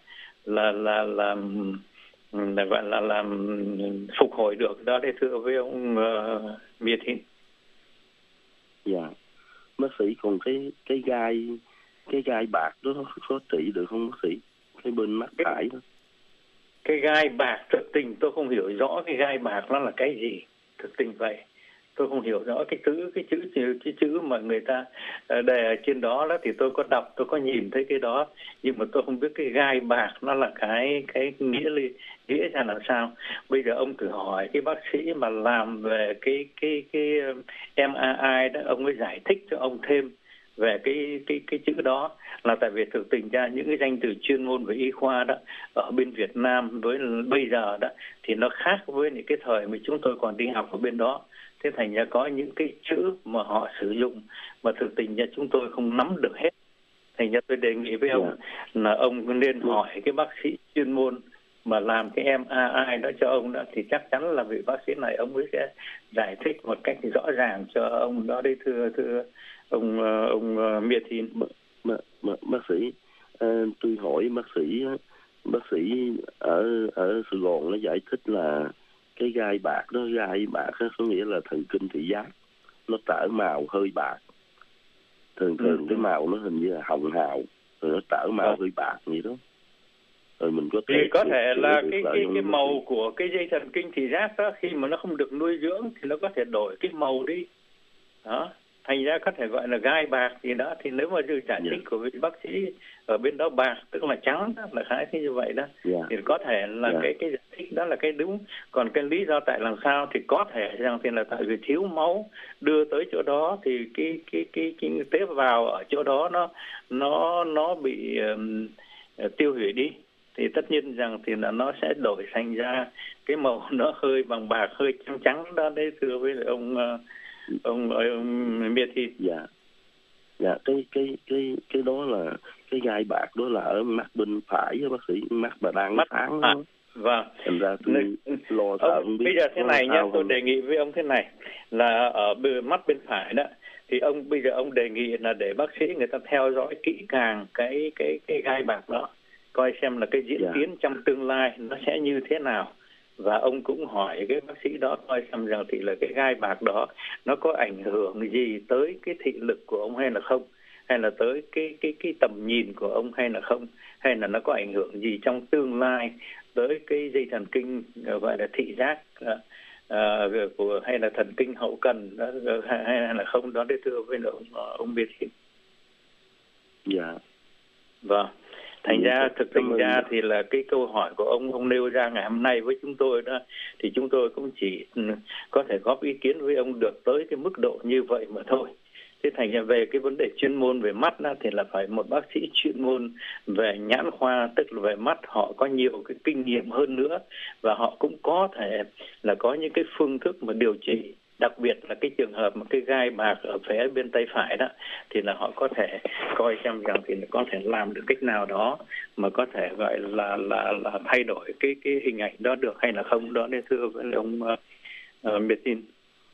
gọi là phục hồi được đó. Để thưa với ông Mietin. Dạ, bác sĩ còn cái gai bạc đó có trị được không bác sĩ? Cái bên mắt phải đó. Cái gai bạc thực tình tôi không hiểu rõ cái gai bạc nó là cái gì, thực tình vậy. Tôi không hiểu rõ cái chữ mà người ta đề ở trên đó thì tôi có đọc, tôi có nhìn thấy cái đó, nhưng mà tôi không biết cái gai bạc nó là cái nghĩa ra làm sao. Bây giờ ông thử hỏi cái bác sĩ mà làm về cái MRI đó, ông ấy giải thích cho ông thêm về cái chữ đó, là tại vì thực tình ra những cái danh từ chuyên môn về y khoa đó ở bên Việt Nam với bây giờ đó thì nó khác với những cái thời mà chúng tôi còn đi học ở bên đó. Thế thành ra có những cái chữ mà họ sử dụng mà thực tình ra chúng tôi không nắm được hết. Thành ra tôi đề nghị với ông là ông nên hỏi cái bác sĩ chuyên môn mà làm cái MRI đó cho ông đó, thì chắc chắn là vị bác sĩ này ông ấy sẽ giải thích một cách rõ ràng cho ông đó. Đây thưa ông Mietin. Bác sĩ, tôi hỏi bác sĩ ở Sài Gòn nó giải thích là cái gai bạc đó có nghĩa là thần kinh thị giác, nó trở màu hơi bạc, thường cái màu nó hình như là hồng hào, rồi nó trở màu hơi bạc vậy đó. Rồi mình có thể là cái màu của cái dây thần kinh thị giác đó, khi mà nó không được nuôi dưỡng thì nó có thể đổi cái màu đi đó. thành ra có thể gọi là gai bạc gì đó. Thì nếu mà giải thích của vị bác sĩ ở bên đó bạc tức là trắng đó, là khái thế như vậy đó, thì có thể là cái giải thích đó là cái đúng. Còn cái lý do tại làm sao thì có thể rằng thì là tại vì thiếu máu đưa tới chỗ đó, thì cái tế bào ở chỗ đó nó bị tiêu hủy đi, thì tất nhiên rằng thì là nó sẽ đổi thành ra cái màu nó hơi bằng bạc, hơi trắng trắng đó đấy, thưa với ông Miệt Thị. Dạ, cái đó là cái gai bạc đó là ở mắt bên phải đó, bác sĩ, mắt bà đang sáng đó. Vâng. Thành ra tôi lo sợ không biết. Bây giờ thế này nhé, tôi đề nghị với ông thế này là ở mắt bên phải đó, thì bây giờ ông đề nghị là để bác sĩ người ta theo dõi kỹ càng cái gai bạc đó, coi xem là cái diễn tiến trong tương lai nó sẽ như thế nào. Và ông cũng hỏi cái bác sĩ đó coi xem rằng thì là cái gai bạc đó nó có ảnh hưởng gì tới cái thị lực của ông hay là không, hay là tới cái tầm nhìn của ông hay là không, hay là nó có ảnh hưởng gì trong tương lai tới cái dây thần kinh gọi là thị giác hay là thần kinh hậu cần đó, hay là không đó, để thưa với ông biết. Dạ. Vâng. Thành ra thì là cái câu hỏi của ông nêu ra ngày hôm nay với chúng tôi đó, thì chúng tôi cũng chỉ có thể góp ý kiến với ông được tới cái mức độ như vậy mà thôi. Thế thành ra về cái vấn đề chuyên môn về mắt đó, thì là phải một bác sĩ chuyên môn về nhãn khoa, tức là về mắt, họ có nhiều cái kinh nghiệm hơn nữa, và họ cũng có thể là có những cái phương thức mà điều trị. Đặc biệt là cái trường hợp mà cái gai bạc ở phía bên tay phải đó, thì là họ có thể coi xem rằng thì có thể làm được cách nào đó mà có thể gọi là thay đổi cái hình ảnh đó được hay là không đó, nên thưa với ông Metin.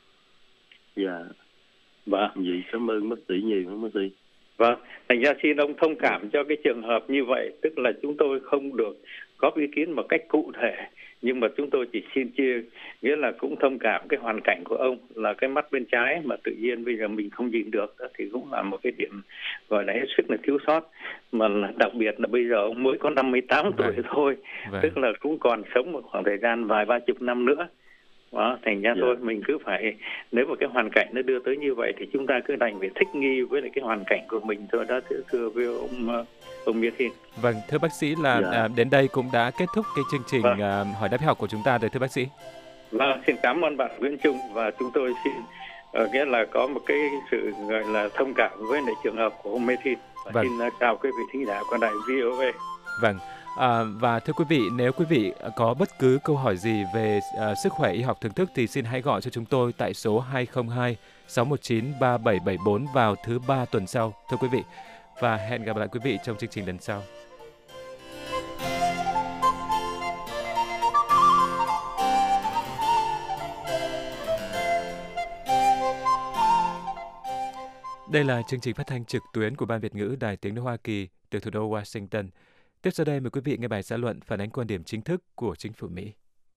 Dạ. Vâng. Vậy cảm ơn bác sĩ nhiều lắm bác sĩ. Vâng, thành ra xin ông thông cảm cho cái trường hợp như vậy, tức là chúng tôi không được góp ý kiến một cách cụ thể, nhưng mà chúng tôi chỉ xin chia, nghĩa là cũng thông cảm cái hoàn cảnh của ông là cái mắt bên trái mà tự nhiên bây giờ mình không nhìn được đó, thì cũng là một cái điểm gọi là hết sức là thiếu sót, mà đặc biệt là bây giờ ông mới có 58 tuổi thôi, tức là cũng còn sống một khoảng thời gian vài 30 năm nữa. Đó, thành ra thôi mình cứ phải, nếu mà cái hoàn cảnh nó đưa tới như vậy thì chúng ta cứ đành phải thích nghi với lại cái hoàn cảnh của mình thôi đó, thưa với ông Miệt Thị. Vâng, thưa bác sĩ là đến đây cũng đã kết thúc cái chương trình hỏi đáp y học của chúng ta rồi thưa bác sĩ. Vâng, xin cảm ơn bạn Nguyễn Trung, và chúng tôi xin nghĩa là có một cái sự gọi là thông cảm với lại trường hợp của ông Miệt Thị. Xin chào quý vị thính giả của đài VOA. Vâng. Và thưa quý vị, nếu quý vị có bất cứ câu hỏi gì về sức khỏe y học thưởng thức thì xin hãy gọi cho chúng tôi tại số 202 619 3774 vào thứ 3 tuần sau, thưa quý vị. Và hẹn gặp lại quý vị trong chương trình lần sau. Đây là chương trình phát thanh trực tuyến của Ban Việt ngữ Đài Tiếng nói Hoa Kỳ từ thủ đô Washington. Tiếp sau đây mời quý vị nghe bài xã luận phản ánh quan điểm chính thức của chính phủ Mỹ.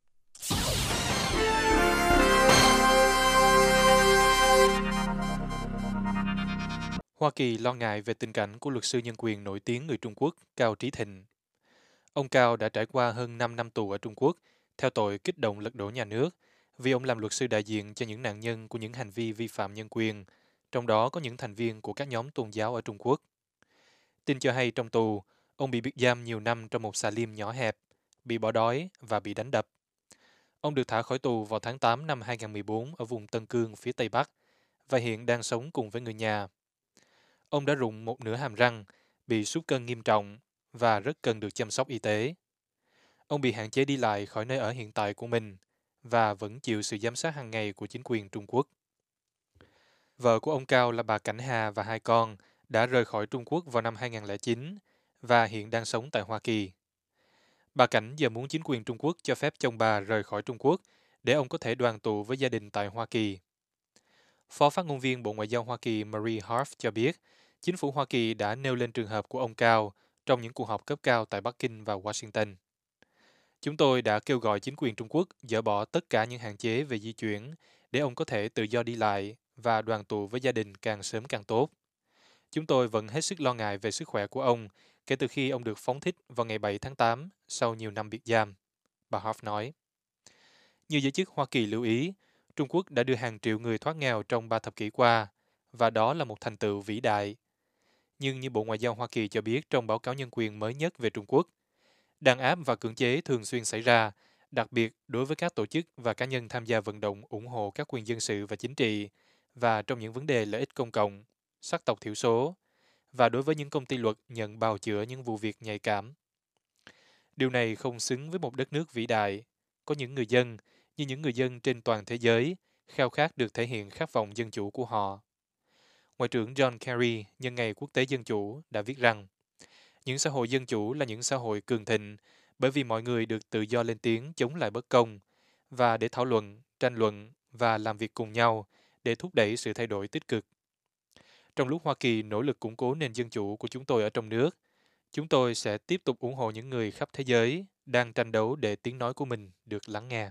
Hoa Kỳ lo ngại về tình cảnh của luật sư nhân quyền nổi tiếng người Trung Quốc Cao Trí Thịnh. Ông Cao đã trải qua hơn 5 năm tù ở Trung Quốc theo tội kích động lật đổ nhà nước vì ông làm luật sư đại diện cho những nạn nhân của những hành vi vi phạm nhân quyền, trong đó có những thành viên của các nhóm tôn giáo ở Trung Quốc. Tin cho hay trong tù, ông bị giam nhiều năm trong một xà lim nhỏ hẹp, bị bỏ đói và bị đánh đập. Ông được thả khỏi tù vào tháng 8 năm 2014 ở vùng Tân Cương phía Tây Bắc và hiện đang sống cùng với người nhà. Ông đã rụng một nửa hàm răng, bị sút cân nghiêm trọng và rất cần được chăm sóc y tế. Ông bị hạn chế đi lại khỏi nơi ở hiện tại của mình và vẫn chịu sự giám sát hàng ngày của chính quyền Trung Quốc. Vợ của ông Cao là bà Cảnh Hà và 2 con đã rời khỏi Trung Quốc vào năm 2009 và hiện đang sống tại Hoa Kỳ. Bà Cảnh giờ muốn chính quyền Trung Quốc cho phép chồng bà rời khỏi Trung Quốc để ông có thể đoàn tụ với gia đình tại Hoa Kỳ. Phó phát ngôn viên Bộ Ngoại giao Hoa Kỳ Marie Harf cho biết, chính phủ Hoa Kỳ đã nêu lên trường hợp của ông Cao trong những cuộc họp cấp cao tại Bắc Kinh và Washington. Chúng tôi đã kêu gọi chính quyền Trung Quốc dỡ bỏ tất cả những hạn chế về di chuyển để ông có thể tự do đi lại và đoàn tụ với gia đình càng sớm càng tốt. Chúng tôi vẫn hết sức lo ngại về sức khỏe của ông kể từ khi ông được phóng thích vào ngày 7 tháng 8 sau nhiều năm bị giam, bà Harf nói. Nhiều giới chức Hoa Kỳ lưu ý, Trung Quốc đã đưa hàng triệu người thoát nghèo trong 3 thập kỷ qua và đó là một thành tựu vĩ đại. Nhưng như Bộ Ngoại giao Hoa Kỳ cho biết trong báo cáo nhân quyền mới nhất về Trung Quốc, đàn áp và cưỡng chế thường xuyên xảy ra, đặc biệt đối với các tổ chức và cá nhân tham gia vận động ủng hộ các quyền dân sự và chính trị, và trong những vấn đề lợi ích công cộng, sắc tộc thiểu số, và đối với những công ty luật nhận bào chữa những vụ việc nhạy cảm. Điều này không xứng với một đất nước vĩ đại, có những người dân, như những người dân trên toàn thế giới, khao khát được thể hiện khát vọng dân chủ của họ. Ngoại trưởng John Kerry nhân ngày Quốc tế Dân chủ đã viết rằng, những xã hội dân chủ là những xã hội cường thịnh bởi vì mọi người được tự do lên tiếng chống lại bất công và để thảo luận, tranh luận và làm việc cùng nhau để thúc đẩy sự thay đổi tích cực. Trong lúc Hoa Kỳ nỗ lực củng cố nền dân chủ của chúng tôi ở trong nước, chúng tôi sẽ tiếp tục ủng hộ những người khắp thế giới đang tranh đấu để tiếng nói của mình được lắng nghe.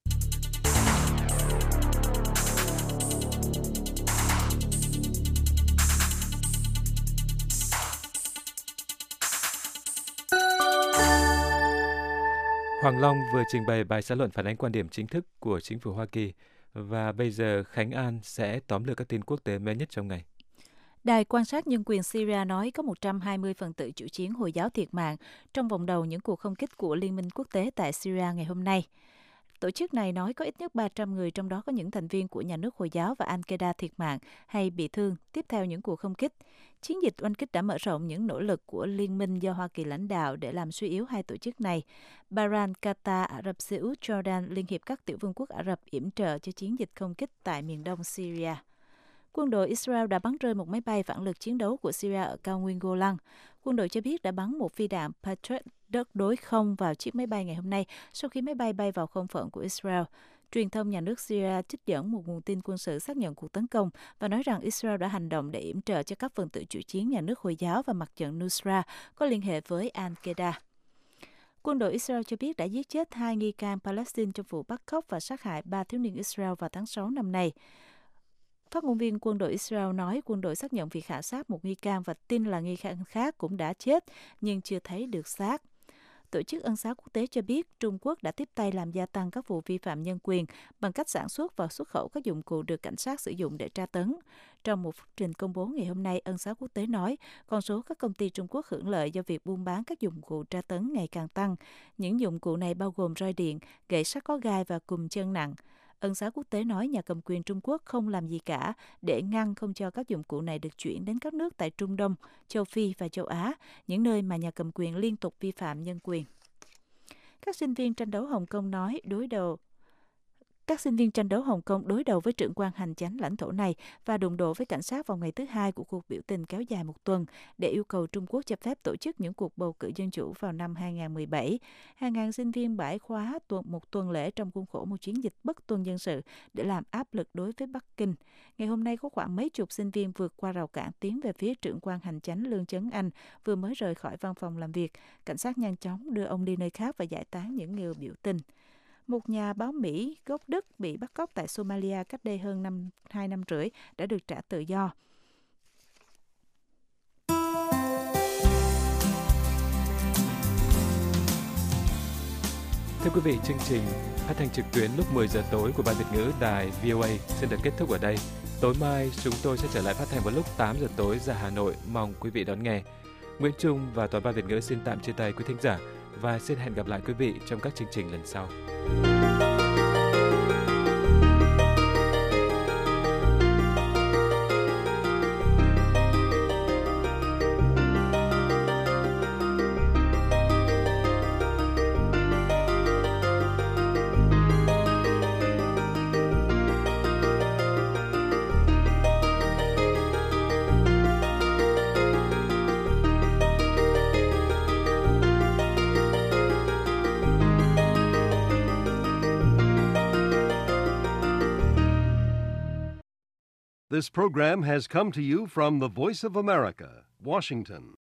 Hoàng Long vừa trình bày bài xã luận phản ánh quan điểm chính thức của chính phủ Hoa Kỳ, và bây giờ Khánh An sẽ tóm lược các tin quốc tế mới nhất trong ngày. Đài quan sát nhân quyền Syria nói có 120 phần tử chủ chiến Hồi giáo thiệt mạng trong vòng đầu những cuộc không kích của Liên minh quốc tế tại Syria ngày hôm nay. Tổ chức này nói có ít nhất 300 người, trong đó có những thành viên của nhà nước Hồi giáo và Al-Qaeda thiệt mạng hay bị thương tiếp theo những cuộc không kích. Chiến dịch oanh kích đã mở rộng những nỗ lực của Liên minh do Hoa Kỳ lãnh đạo để làm suy yếu hai tổ chức này. Bahrain, Qatar, Ả Rập Xê Út, Jordan, Liên hiệp các tiểu vương quốc Ả Rập yểm trợ cho chiến dịch không kích tại miền đông Syria. Quân đội Israel đã bắn rơi một máy bay phản lực chiến đấu của Syria ở cao nguyên Golan. Quân đội cho biết đã bắn một phi đạn Patriot đất đối không vào chiếc máy bay ngày hôm nay sau khi máy bay bay vào không phận của Israel. Truyền thông nhà nước Syria trích dẫn một nguồn tin quân sự xác nhận cuộc tấn công và nói rằng Israel đã hành động để yểm trợ cho các phần tử chủ chiến nhà nước Hồi giáo và mặt trận Nusra có liên hệ với Al-Qaeda. Quân đội Israel cho biết đã giết chết 2 nghi can Palestine trong vụ bắt cóc và sát hại 3 thiếu niên Israel vào tháng 6 năm nay. Phát ngôn viên quân đội Israel nói quân đội xác nhận việc khảo sát một nghi can và tin là nghi can khác cũng đã chết nhưng chưa thấy được xác. Tổ chức Ân xá Quốc tế cho biết Trung Quốc đã tiếp tay làm gia tăng các vụ vi phạm nhân quyền bằng cách sản xuất và xuất khẩu các dụng cụ được cảnh sát sử dụng để tra tấn. Trong một phúc trình công bố ngày hôm nay, Ân xá Quốc tế nói con số các công ty Trung Quốc hưởng lợi do việc buôn bán các dụng cụ tra tấn ngày càng tăng. Những dụng cụ này bao gồm roi điện, gậy sắt có gai và cùm chân nặng. Ân xá Quốc tế nói nhà cầm quyền Trung Quốc không làm gì cả để ngăn không cho các dụng cụ này được chuyển đến các nước tại Trung Đông, châu Phi và châu Á, những nơi mà nhà cầm quyền liên tục vi phạm nhân quyền. Các sinh viên tranh đấu Hồng Kông đối đầu với trưởng quan hành chánh lãnh thổ này và đụng độ với cảnh sát vào ngày thứ hai của cuộc biểu tình kéo dài một tuần để yêu cầu Trung Quốc cho phép tổ chức những cuộc bầu cử dân chủ vào năm 2017. Hàng ngàn sinh viên bãi khóa một tuần lễ trong khuôn khổ một chiến dịch bất tuân dân sự để làm áp lực đối với Bắc Kinh. Ngày hôm nay có khoảng mấy chục sinh viên vượt qua rào cản tiến về phía trưởng quan hành chánh Lương Chấn Anh vừa mới rời khỏi văn phòng làm việc. Cảnh sát nhanh chóng đưa ông đi nơi khác và giải tán những người biểu tình. Một nhà báo Mỹ gốc Đức bị bắt cóc tại Somalia cách đây hơn 2 năm rưỡi đã được trả tự do. Thưa quý vị, chương trình phát thanh trực tuyến lúc 10 giờ tối của Ban Việt ngữ đài VOA xin được kết thúc ở đây. Tối mai chúng tôi sẽ trở lại phát thanh vào lúc 8 giờ tối giờ Hà Nội. Mong quý vị đón nghe. Nguyễn Trung và toàn Ban Việt ngữ xin tạm chia tay quý thính giả và xin hẹn gặp lại quý vị trong các chương trình lần sau. This program has come to you from the Voice of America, Washington.